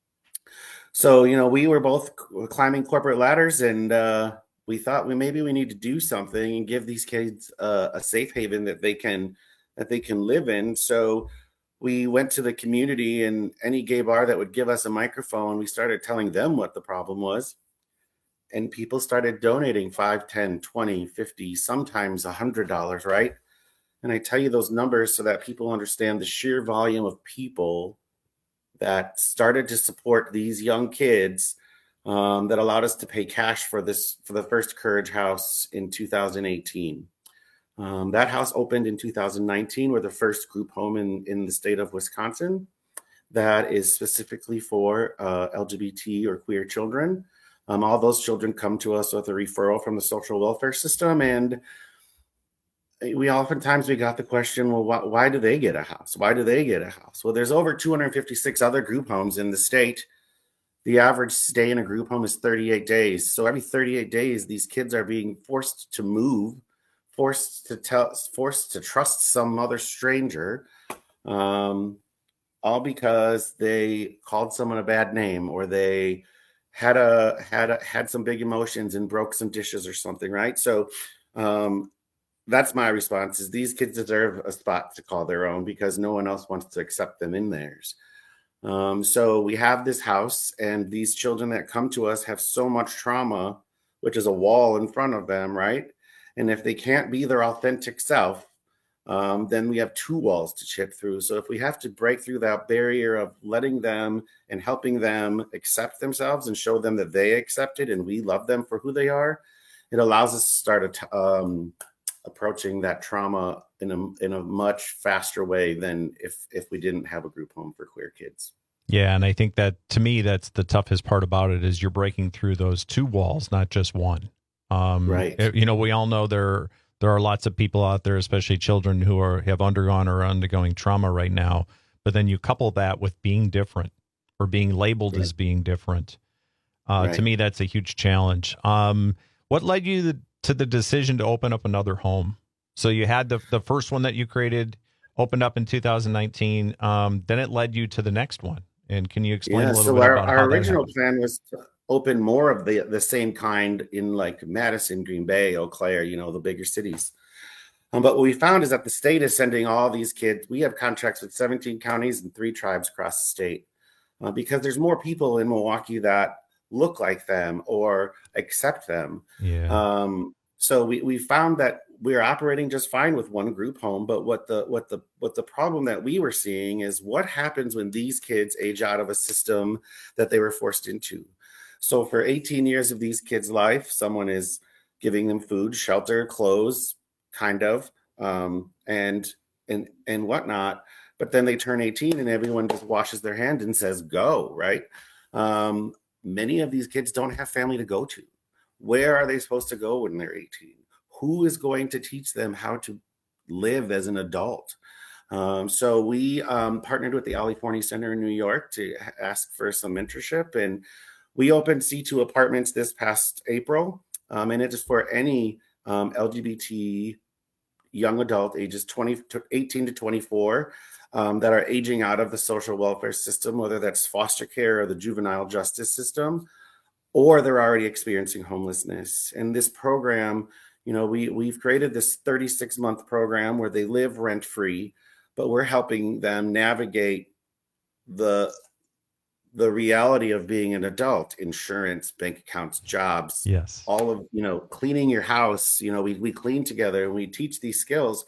[SPEAKER 3] So, you know, we were both climbing corporate ladders, and uh, we thought we maybe we need to do something and give these kids uh, a safe haven that they can that they can live in. So we went to the community, and any gay bar that would give us a microphone, we started telling them what the problem was. And people started donating five, ten, twenty, fifty, sometimes one hundred dollars, right? And I tell you those numbers so that people understand the sheer volume of people that started to support these young kids, um, that allowed us to pay cash for this for the first Courage House in two thousand eighteen. Um, that house opened in two thousand nineteen. We're the first group home in, in the state of Wisconsin that is specifically for uh, L G B T or queer children. Um, all those children come to us with a referral from the social welfare system, and we oftentimes we got the question, well, why, why do they get a house? Why do they get a house? Well, there's over two hundred fifty-six other group homes in the state. The average stay in a group home is thirty-eight days. So every thirty-eight days, these kids are being forced to move, forced to tell, forced to trust some other stranger, um, all because they called someone a bad name, or they had a had a, had some big emotions and broke some dishes or something, right? So um, that's my response: is these kids deserve a spot to call their own because no one else wants to accept them in theirs. Um, so we have this house, and these children that come to us have so much trauma, which is a wall in front of them, right? And if they can't be their authentic self, um, then we have two walls to chip through. So if we have to break through that barrier of letting them and helping them accept themselves and show them that they accept it and we love them for who they are, it allows us to start a, um, approaching that trauma in a in a much faster way than if if we didn't have a group home for queer kids.
[SPEAKER 14] Yeah, and I think that to me that's the toughest part about it is you're breaking through those two walls, not just one. Um,
[SPEAKER 3] right.
[SPEAKER 14] You know, we all know there there are lots of people out there, especially children who are have undergone or undergoing trauma right now. But then you couple that with being different or being labeled right. as being different. Uh, right. To me, that's a huge challenge. Um, what led you to to the decision to open up another home? So you had the the first one that you created, opened up in two thousand nineteen. Um, then it led you to the next one. And can you explain
[SPEAKER 3] yeah,
[SPEAKER 14] a little
[SPEAKER 3] so
[SPEAKER 14] bit
[SPEAKER 3] our,
[SPEAKER 14] about
[SPEAKER 3] our
[SPEAKER 14] how
[SPEAKER 3] original
[SPEAKER 14] that
[SPEAKER 3] plan was to open more of the the same kind in like Madison, Green Bay, Eau Claire, you know, the bigger cities. Um, but what we found is that the state is sending all these kids. We have contracts with seventeen counties and three tribes across the state uh, because there's more people in Milwaukee that look like them or accept them.
[SPEAKER 14] Yeah.
[SPEAKER 3] Um, so we, we found that we're operating just fine with one group home, but what the what the what the problem that we were seeing is what happens when these kids age out of a system that they were forced into. So for eighteen years of these kids' life, someone is giving them food, shelter, clothes, kind of, um, and and and whatnot. But then they turn eighteen and everyone just washes their hand and says, go, right? Um, many of these kids don't have family to go to. Where are they supposed to go when they're eighteen? Who is going to teach them how to live as an adult? Um, so we um, partnered with the Ali Forney Center in New York to ask for some mentorship, and we opened C two Apartments this past April, um, and it is for any um, L G B T young adult ages twenty to eighteen to twenty-four um, that are aging out of the social welfare system, whether that's foster care or the juvenile justice system, or they're already experiencing homelessness. And this program, you know, we, we've created this thirty-six month program where they live rent-free, but we're helping them navigate the the reality of being an adult, insurance, bank accounts, jobs,
[SPEAKER 14] yes,
[SPEAKER 3] all of, you know, cleaning your house. You know, we, we clean together and we teach these skills.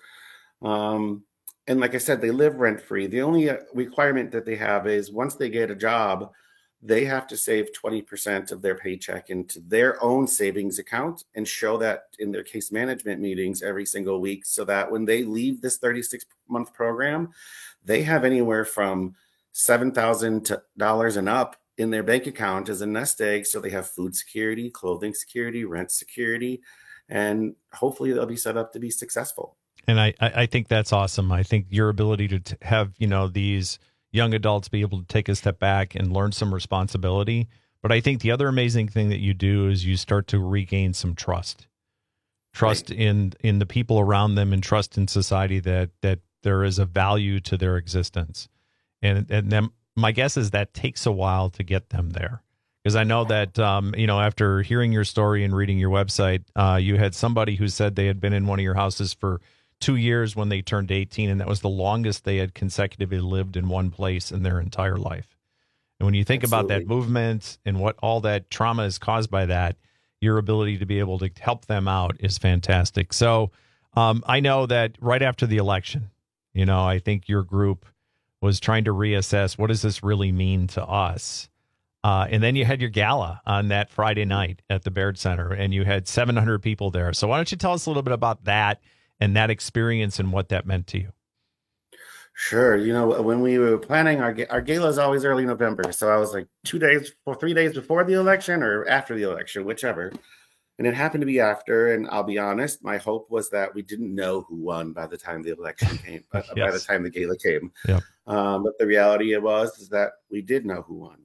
[SPEAKER 3] Um, and like I said, they live rent-free. The only requirement that they have is once they get a job, they have to save twenty percent of their paycheck into their own savings account and show that in their case management meetings every single week, so that when they leave this thirty-six month program, they have anywhere from seven thousand dollars and up in their bank account as a nest egg. So they have food security, clothing security, rent security, and hopefully they'll be set up to be successful.
[SPEAKER 14] And I, I think that's awesome. I think your ability to t- have, you know, these young adults be able to take a step back and learn some responsibility. But I think the other amazing thing that you do is you start to regain some trust, trust right. in, in the people around them, and trust in society that, that there is a value to their existence. And and then my guess is that takes a while to get them there, because I know that, um, you know, after hearing your story and reading your website, uh, you had somebody who said they had been in one of your houses for two years when they turned eighteen, and that was the longest they had consecutively lived in one place in their entire life. And when you think Absolutely. About that movement and what all that trauma is caused by that, your ability to be able to help them out is fantastic. So um, I know that right after the election, you know, I think your group was trying to reassess, what does this really mean to us? Uh, and then you had your gala on that Friday night at the Baird Center, and you had seven hundred people there. So why don't you tell us a little bit about that and that experience and what that meant to you?
[SPEAKER 3] Sure. You know, when we were planning, our our gala is always early November. So I was like two days or three days before the election or after the election, whichever. And it happened to be after. And I'll be honest, my hope was that we didn't know who won by the time the election came, by, yes. by the time the gala came.
[SPEAKER 14] Yep.
[SPEAKER 3] Um, but the reality it was is that we did know who won.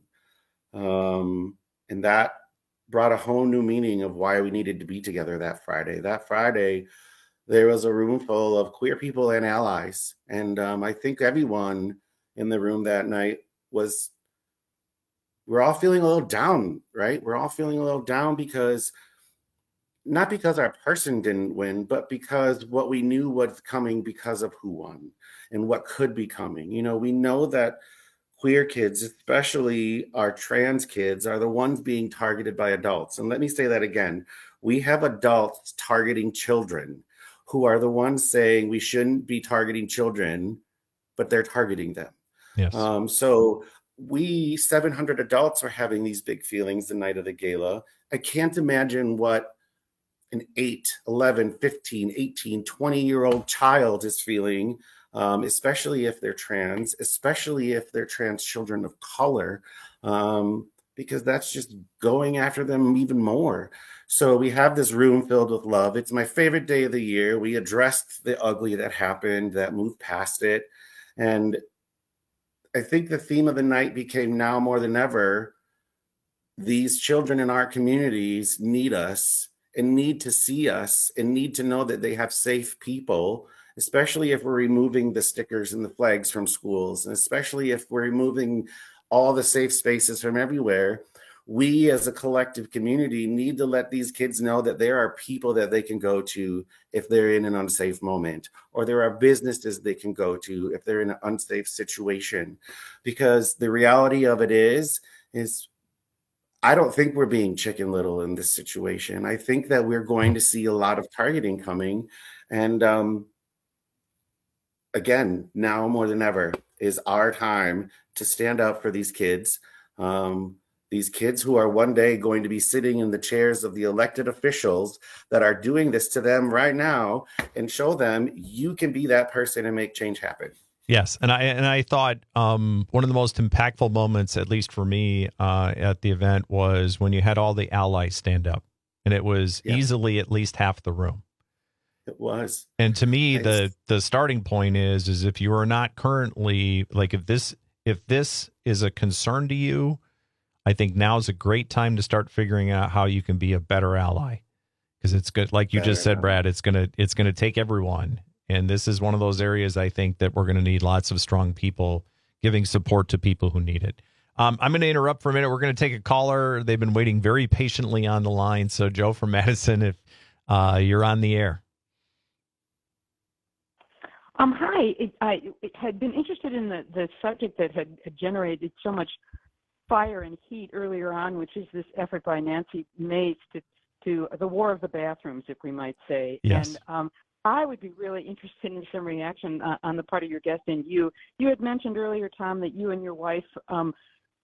[SPEAKER 3] Um, and that brought a whole new meaning of why we needed to be together that Friday. That Friday, there was a room full of queer people and allies. And um, I think everyone in the room that night was, we're all feeling a little down, right? We're all feeling a little down because, not because our person didn't win, but because what we knew was coming because of who won and what could be coming. You know, we know that queer kids, especially our trans kids, are the ones being targeted by adults. And let me say that again. We have adults targeting children who are the ones saying we shouldn't be targeting children, but they're targeting them.
[SPEAKER 14] Yes.
[SPEAKER 3] Um, so we seven hundred adults are having these big feelings the night of the gala. I can't imagine what an eight, eleven, fifteen, eighteen, twenty-year-old child is feeling, um, especially if they're trans, especially if they're trans children of color, um, because that's just going after them even more. So we have this room filled with love. It's my favorite day of the year. We addressed the ugly that happened, that moved past it. And I think the theme of the night became, now more than ever, these children in our communities need us and need to see us and need to know that they have safe people, especially if we're removing the stickers and the flags from schools, and especially if we're removing all the safe spaces from everywhere. We as a collective community need to let these kids know that there are people that they can go to if they're in an unsafe moment, or there are businesses they can go to if they're in an unsafe situation. Because the reality of it is, is I don't think we're being Chicken Little in this situation. I think that we're going to see a lot of targeting coming. And um, again, now more than ever is our time to stand up for these kids. Um, These kids who are one day going to be sitting in the chairs of the elected officials that are doing this to them right now, and show them you can be that person and make change happen.
[SPEAKER 14] Yes. And I and I thought um, one of the most impactful moments, at least for me, uh, at the event was when you had all the allies stand up, and it was yeah. easily at least half the room.
[SPEAKER 3] It was.
[SPEAKER 14] And to me, the the starting point is is if you are not currently, like if this if this is a concern to you, I think now is a great time to start figuring out how you can be a better ally. Because it's good, like you
[SPEAKER 3] Better
[SPEAKER 14] just said,
[SPEAKER 3] ally.
[SPEAKER 14] Brad, it's gonna it's gonna take everyone. And this is one of those areas I think that we're gonna need lots of strong people giving support to people who need it. Um, I'm going to interrupt for a minute. We're going to take a caller. They've been waiting very patiently on the line. So, Joe from Madison, if uh, you're on the air.
[SPEAKER 6] Um, hi. It, I it had been interested in the, the subject that had, had generated so much fire and heat earlier on, which is this effort by Nancy Mace to, to the war of the bathrooms, if we might say.
[SPEAKER 14] Yes.
[SPEAKER 6] And um, I would be really interested in some reaction uh, on the part of your guest and you. You had mentioned earlier, Tom, that you and your wife um,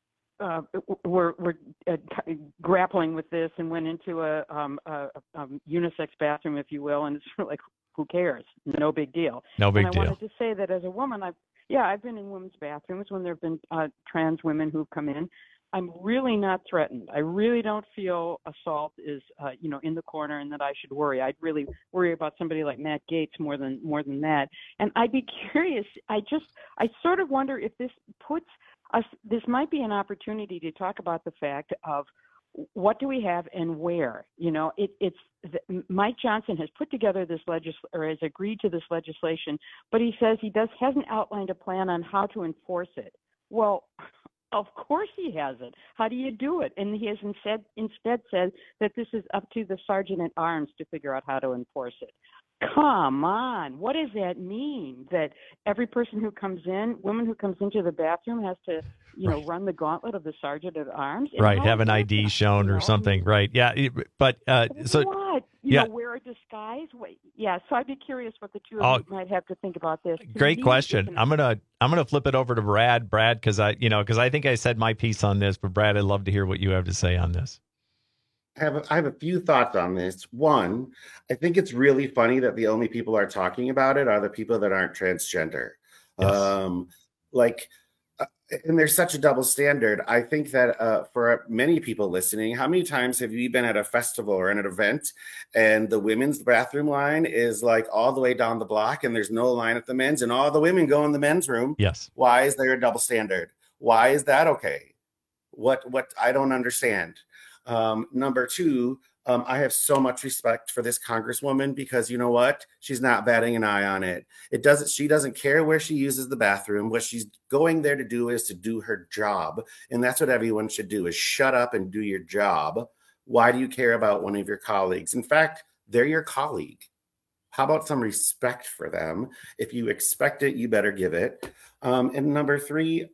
[SPEAKER 6] uh, were, were uh, grappling with this and went into a, um, a, a unisex bathroom, if you will, and it's sort of like, who cares? No big deal.
[SPEAKER 14] No big
[SPEAKER 6] and I
[SPEAKER 14] deal.
[SPEAKER 6] wanted to say that as a woman, I've yeah, I've been in women's bathrooms when there have been uh, trans women who've come in. I'm really not threatened. I really don't feel assault is, uh, you know, in the corner and that I should worry. I'd really worry about somebody like Matt Gaetz more than more than that. And I'd be curious. I just, I sort of wonder if this puts us. This might be an opportunity to talk about the fact of what do we have and where. You know, it, it's Mike Johnson has put together this legis or has agreed to this legislation, but he says he does hasn't outlined a plan on how to enforce it. Well, of course he hasn't. How do you do it? And he has instead instead said that this is up to the sergeant at arms to figure out how to enforce it. Come on. What does that mean? That every person who comes in, woman who comes into the bathroom has to, you know, right. run the gauntlet of the sergeant at arms? And
[SPEAKER 14] right. Have an I D shown
[SPEAKER 6] you
[SPEAKER 14] or
[SPEAKER 6] know?
[SPEAKER 14] something. Right. Yeah. But uh, so.
[SPEAKER 6] What? You
[SPEAKER 14] yeah.
[SPEAKER 6] know, wear a disguise? Wait, yeah. So I'd be curious what the two of
[SPEAKER 14] oh,
[SPEAKER 6] you might have to think about this.
[SPEAKER 14] Great question. I'm gonna I'm gonna flip it over to Brad. Brad, because I you know because I think I said my piece on this, but Brad, I'd love to hear what you have to say on this.
[SPEAKER 3] I have, a, I have a few thoughts on this. One, I think it's really funny that the only people are talking about it are the people that aren't transgender. Yes. Um, like, uh, and there's such a double standard. I think that uh, for many people listening, how many times have you been at a festival or at an event and the women's bathroom line is like all the way down the block and there's no line at the men's and all the women go in the men's room?
[SPEAKER 14] Yes.
[SPEAKER 3] Why is there a double standard? Why is that okay? What, what I don't understand. Um, number two, um, I have so much respect for this congresswoman because you know what? She's not batting an eye on it. It doesn't. She doesn't care where she uses the bathroom. What she's going there to do is to do her job, and that's what everyone should do: is shut up and do your job. Why do you care about one of your colleagues? In fact, they're your colleague. How about some respect for them? If you expect it, you better give it. Um, and number three,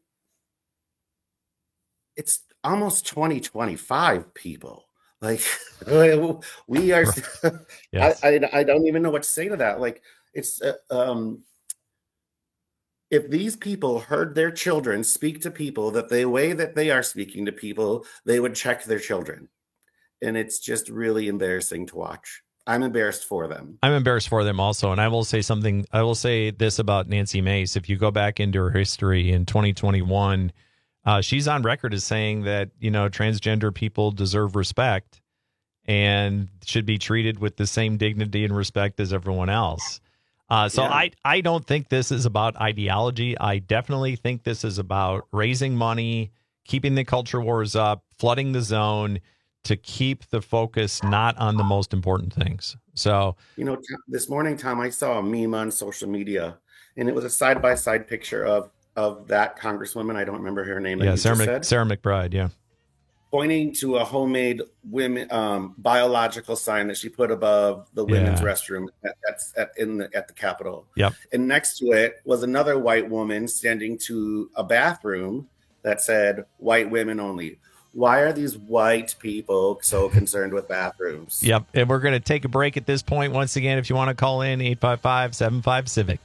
[SPEAKER 3] it's almost twenty twenty-five, people. Like, we are, yes. I, I, I don't even know what to say to that. Like, it's, uh, um, if these people heard their children speak to people that the way that they are speaking to people, they would check their children. And it's just really embarrassing to watch. I'm embarrassed for them.
[SPEAKER 14] I'm embarrassed for them also. And I will say something, I will say this about Nancy Mace. If you go back into her history in twenty twenty-one, Uh, she's on record as saying that, you know, transgender people deserve respect and should be treated with the same dignity and respect as everyone else. Uh, so yeah. I, I don't think this is about ideology. I definitely think this is about raising money, keeping the culture wars up, flooding the zone to keep the focus not on the most important things. So,
[SPEAKER 3] you know, this morning, Tom, I saw a meme on social media and it was a side-by-side picture of of that congresswoman, I don't remember her name.
[SPEAKER 14] Yeah, Sarah, Mc, Sarah McBride, yeah.
[SPEAKER 3] Pointing to a homemade women um, biological sign that she put above the women's yeah. restroom at, at, at, in the, at the Capitol.
[SPEAKER 14] Yep.
[SPEAKER 3] And next to it was another white woman standing to a bathroom that said, white women only. Why are these white people so concerned with bathrooms?
[SPEAKER 14] Yep. And we're going to take a break at this point. Once again, if you want to call in, eight five five, seven five, CIVIC.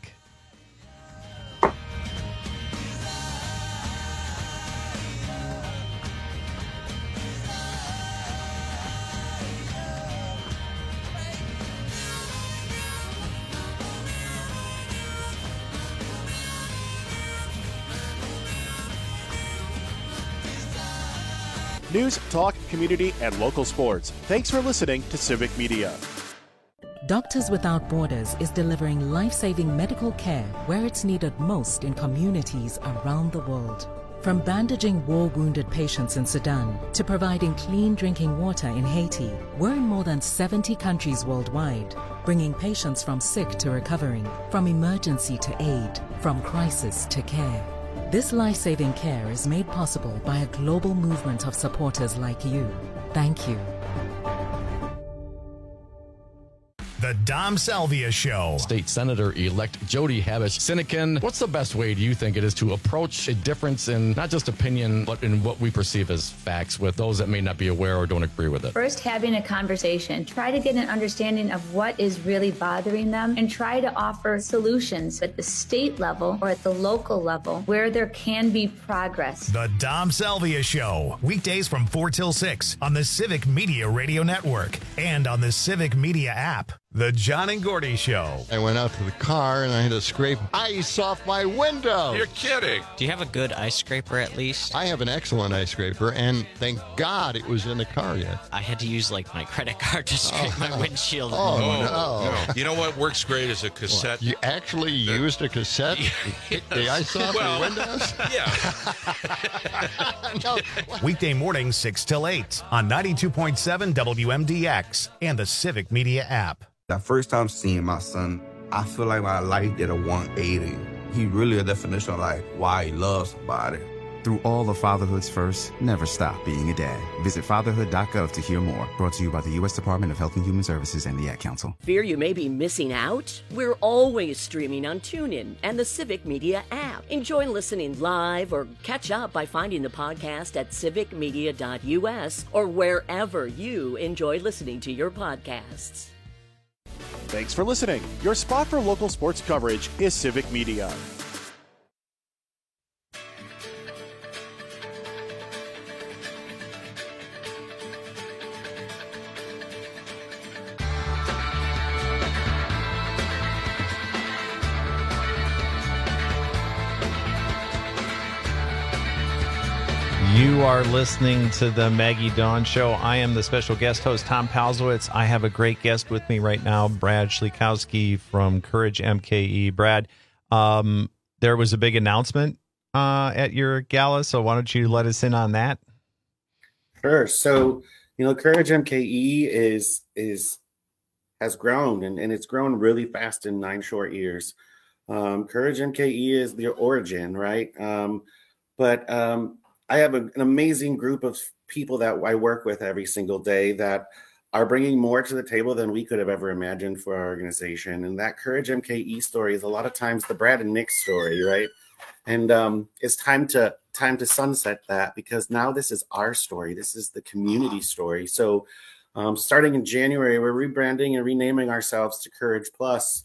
[SPEAKER 1] News, talk, community, and local sports. Thanks for listening to Civic Media.
[SPEAKER 7] Doctors Without Borders is delivering life-saving medical care where it's needed most in communities around the world. From bandaging war-wounded patients in Sudan to providing clean drinking water in Haiti, we're in more than seventy countries worldwide, bringing patients from sick to recovering, from emergency to aid, from crisis to care. This life-saving care is made possible by a global movement of supporters like you. Thank you.
[SPEAKER 2] The Dom Salvia Show.
[SPEAKER 8] State Senator-elect Jody Habush-Sinekin, what's the best way, do you think, it is to approach a difference in not just opinion, but in what we perceive as facts with those that may not be aware or don't agree with it?
[SPEAKER 9] First, having a conversation. Try to get an understanding of what is really bothering them and try to offer solutions at the state level or at the local level where there can be progress.
[SPEAKER 2] The Dom Salvia Show. Weekdays from four till six on the Civic Media Radio Network and on the Civic Media app. The John and Gordy Show.
[SPEAKER 21] I went out to the car and I had to scrape ice off my window.
[SPEAKER 10] You're kidding.
[SPEAKER 11] Do you have a good ice scraper at least?
[SPEAKER 21] I have an excellent ice scraper, and thank God it was in the car yet.
[SPEAKER 11] I had to use like my credit card to scrape oh, my
[SPEAKER 21] no.
[SPEAKER 11] windshield.
[SPEAKER 21] Oh,
[SPEAKER 10] no.
[SPEAKER 21] no.
[SPEAKER 10] no. You know what works great is a cassette.
[SPEAKER 21] What? You actually the, used a cassette to hit the ice off
[SPEAKER 10] well,
[SPEAKER 21] your windows?
[SPEAKER 10] Yeah.
[SPEAKER 21] no.
[SPEAKER 2] Weekday mornings, six till eight on ninety-two point seven W M D X and the Civic Media app.
[SPEAKER 12] The first time seeing my son, I feel like my life did a one eighty. He really a definition of like why he loves somebody.
[SPEAKER 13] Through all of fatherhood's first, never stop being a dad. Visit fatherhood dot gov to hear more. Brought to you by the U S Department of Health and Human Services and the Ad Council.
[SPEAKER 20] Fear you may be missing out? We're always streaming on TuneIn and the Civic Media app. Enjoy listening live or catch up by finding the podcast at civic media dot U S or wherever you enjoy listening to your podcasts.
[SPEAKER 1] Thanks for listening. Your spot for local sports coverage is Civic Media.
[SPEAKER 14] You are listening to the Maggie Dawn Show. I am the special guest host, Tom Palzowitz. I have a great guest with me right now, Brad Schlikowski from Courage M K E. Brad, um, there was a big announcement uh, at your gala, so why don't you let us in on that?
[SPEAKER 3] Sure. So, you know, Courage M K E is is has grown, and, and it's grown really fast in nine short years. Um, Courage M K E is the origin, right? Um, but um, I have a, an amazing group of people that I work with every single day that are bringing more to the table than we could have ever imagined for our organization. And that Courage M K E story is a lot of times the Brad and Nick story, right? And um, it's time to time to sunset that, because now this is our story. This is the community story. So um, starting in January, we're rebranding and renaming ourselves to Courage Plus.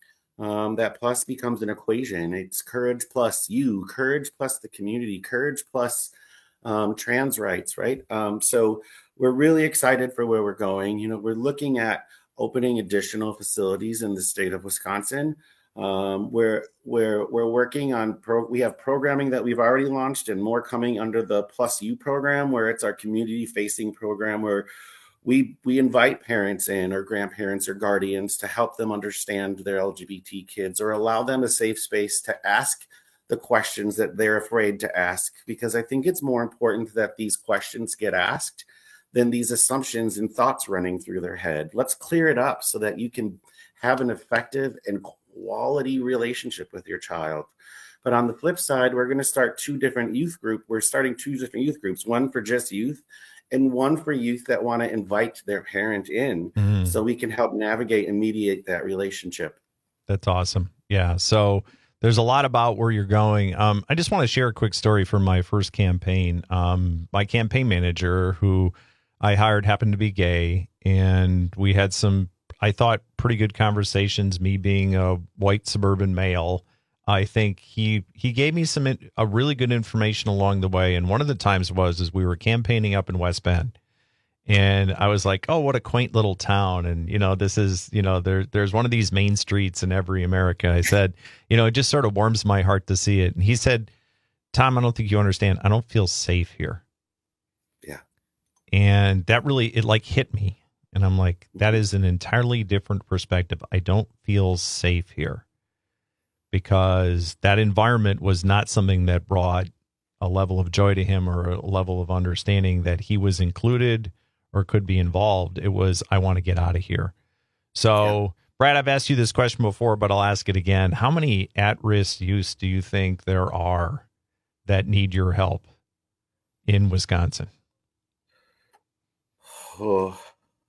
[SPEAKER 3] Um, that plus becomes an equation. It's courage plus you, courage plus the community, courage plus um, trans rights, right? Um, so we're really excited for where we're going. You know, we're looking at opening additional facilities in the state of Wisconsin. Um, we're, we're, we're working on, pro- we have programming that we've already launched and more coming under the Plus You program, where it's our community facing program where We we invite parents in or grandparents or guardians to help them understand their L G B T kids, or allow them a safe space to ask the questions that they're afraid to ask, because I think it's more important that these questions get asked than these assumptions and thoughts running through their head. Let's clear it up so that you can have an effective and quality relationship with your child. But on the flip side, we're going to start two different youth groups. We're starting two different youth groups, one for just youth and one for youth that want to invite their parent in, mm-hmm. so we can help navigate and mediate that relationship.
[SPEAKER 14] That's awesome. Yeah. So there's a lot about where you're going. Um, I just want to share a quick story from my first campaign. Um, my campaign manager, who I hired, happened to be gay, and we had some, I thought, pretty good conversations, me being a white suburban male. I think he he gave me some a really good information along the way. And one of the times was is we were campaigning up in West Bend, and I was like, oh, what a quaint little town. And, you know, this is, you know, there there's one of these main streets in every America. I said, you know, it just sort of warms my heart to see it. And he said, Tom, I don't think you understand. I don't feel safe here.
[SPEAKER 3] Yeah.
[SPEAKER 14] And that really, it like hit me. And I'm like, that is an entirely different perspective. I don't feel safe here because that environment was not something that brought a level of joy to him or a level of understanding that he was included or could be involved. It was, I want to get out of here. So, yeah. Brad, I've asked you this question before, but I'll ask it again. How many at-risk youths do you think there are that need your help in Wisconsin?
[SPEAKER 3] Oh.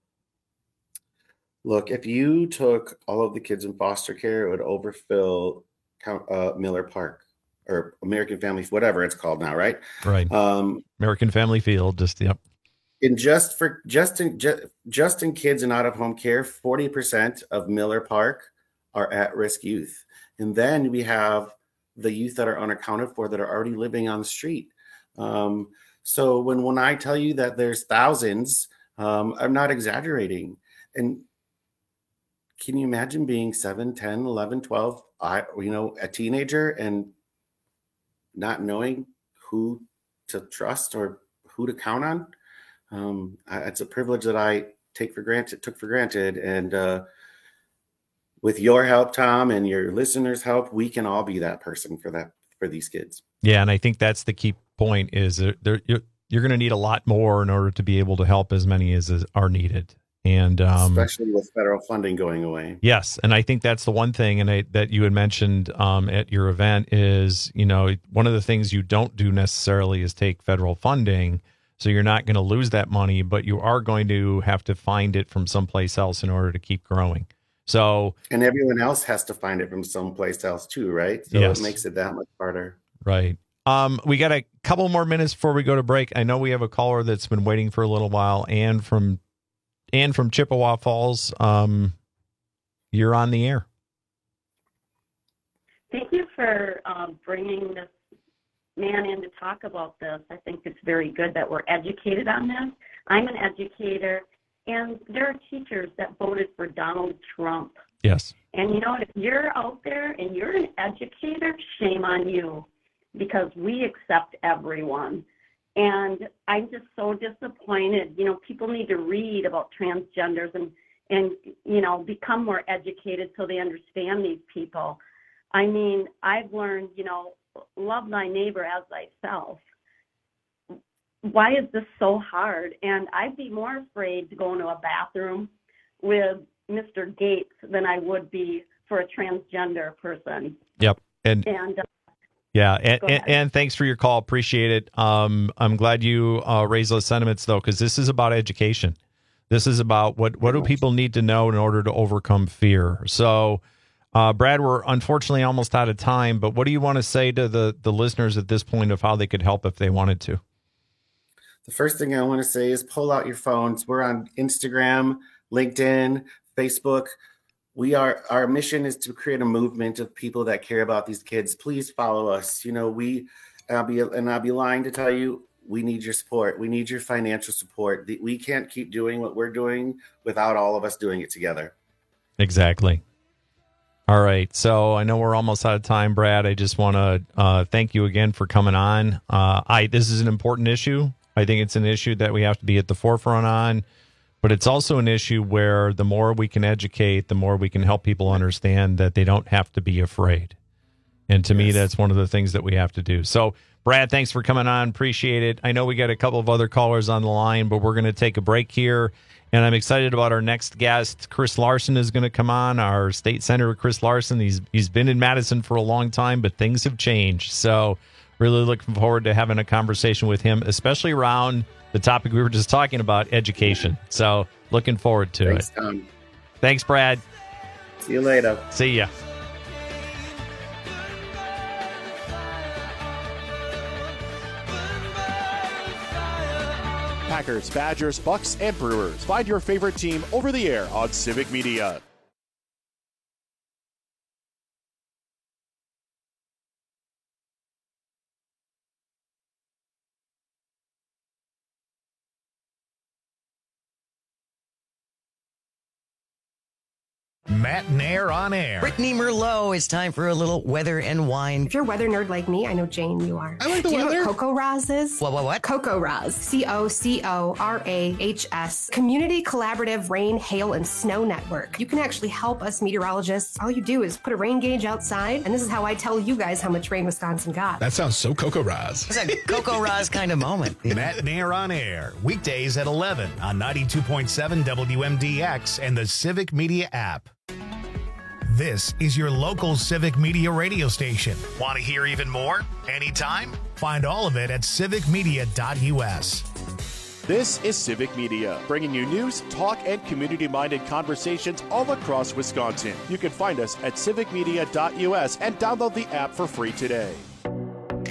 [SPEAKER 3] Look, if you took all of the kids in foster care, it would overfill uh, Miller Park or American Family, whatever it's called now, right?
[SPEAKER 14] Right.
[SPEAKER 3] Um,
[SPEAKER 14] American Family Field, just, yep.
[SPEAKER 3] In just for just in just, just in kids in out of home care, forty percent of Miller Park are at-risk youth. And then we have the youth that are unaccounted for that are already living on the street. Um, so when, when I tell you that there's thousands, um, I'm not exaggerating. And can you imagine being seven, ten, eleven, twelve, I, you know, a teenager and not knowing who to trust or who to count on? Um, I, it's a privilege that I take for granted, took for granted. And uh, with your help, Tom, and your listeners' help, we can all be that person for that, for these kids.
[SPEAKER 14] Yeah. And I think that's the key point is that there, you're, you're going to need a lot more in order to be able to help as many as, as are needed. And um,
[SPEAKER 3] especially with federal funding going away.
[SPEAKER 14] Yes. And I think that's the one thing and I, that you had mentioned um, at your event is, you know, one of the things you don't do necessarily is take federal funding. So you're not going to lose that money, but you are going to have to find it from someplace else in order to keep growing. So,
[SPEAKER 3] and everyone else has to find it from someplace else too, right? So
[SPEAKER 14] yes.
[SPEAKER 3] It makes it that much harder.
[SPEAKER 14] Right. Um, we got a couple more minutes before we go to break. I know we have a caller that's been waiting for a little while, and from and from Chippewa Falls. Um, you're on the air.
[SPEAKER 5] Thank you for um, bringing this man in to talk about this. I think it's very good that we're educated on this. I'm an educator, and there are teachers that voted for Donald Trump.
[SPEAKER 14] Yes.
[SPEAKER 5] And you know what? If you're out there and you're an educator, shame on you, because we accept everyone. And I'm just so disappointed. You know, people need to read about transgenders and, and you know, become more educated so they understand these people. I mean, I've learned, you know, love thy neighbor as thyself. Why is this so hard? And I'd be more afraid to go into a bathroom with Mister Gates than I would be for a transgender person.
[SPEAKER 14] Yep. And,
[SPEAKER 5] and uh,
[SPEAKER 14] yeah. And, and, and thanks for your call. Appreciate it. Um, I'm glad you uh, raised those sentiments, though, because this is about education. This is about what, what do people need to know in order to overcome fear. So, Uh, Brad, we're unfortunately almost out of time, but what do you want to say to the, the listeners at this point of how they could help if they wanted to?
[SPEAKER 3] The first thing I want to say is pull out your phones. We're on Instagram, LinkedIn, Facebook. We are, our mission is to create a movement of people that care about these kids. Please follow us. You know, we, I'll be, and I'll be lying to tell you, we need your support. We need your financial support. We can't keep doing what we're doing without all of us doing it together.
[SPEAKER 14] Exactly. All right. So I know we're almost out of time, Brad. I just want to uh, thank you again for coming on. Uh, I This is an important issue. I think it's an issue that we have to be at the forefront on, but it's also an issue where the more we can educate, the more we can help people understand that they don't have to be afraid. And to yes. me, that's one of the things that we have to do. So, Brad, thanks for coming on. Appreciate it. I know we got a couple of other callers on the line, but we're going to take a break here. And I'm excited about our next guest. Chris Larson is going to come on, our state senator, Chris Larson. He's He's been in Madison for a long time, but things have changed. So really looking forward to having a conversation with him, especially around the topic we were just talking about, education. So looking forward to
[SPEAKER 3] Thanks,
[SPEAKER 14] it.
[SPEAKER 3] Tom.
[SPEAKER 14] Thanks, Brad.
[SPEAKER 3] See you later.
[SPEAKER 14] See ya.
[SPEAKER 1] Packers, Badgers, Bucks, and Brewers. Find your favorite team over the air on Civic Media.
[SPEAKER 2] Matt Nair on air.
[SPEAKER 18] Brittany Merlot, it's time for a little weather and wine.
[SPEAKER 4] If you're a weather nerd like me, I know Jane, you are.
[SPEAKER 18] I like the
[SPEAKER 4] Do you
[SPEAKER 18] weather.
[SPEAKER 4] know what Coco Raz is?
[SPEAKER 18] What, what, what?
[SPEAKER 4] Coco Raz. C O C O R A H S. Community Collaborative Rain, Hail, and Snow Network. You can actually help us meteorologists. All you do is put a rain gauge outside, and this is how I tell you guys how much rain Wisconsin got.
[SPEAKER 15] That sounds so Coco Raz.
[SPEAKER 18] It's a Coco Raz kind of moment.
[SPEAKER 2] Matt Nair on air. Weekdays at eleven on ninety-two point seven W M D X and the Civic Media app. This is your local Civic Media radio station. Want to hear even more? Anytime? Find all of it at civic media dot U S.
[SPEAKER 1] This is Civic Media, bringing you news, talk, and community-minded conversations all across Wisconsin. You can find us at civic media dot U S and download the app for free today.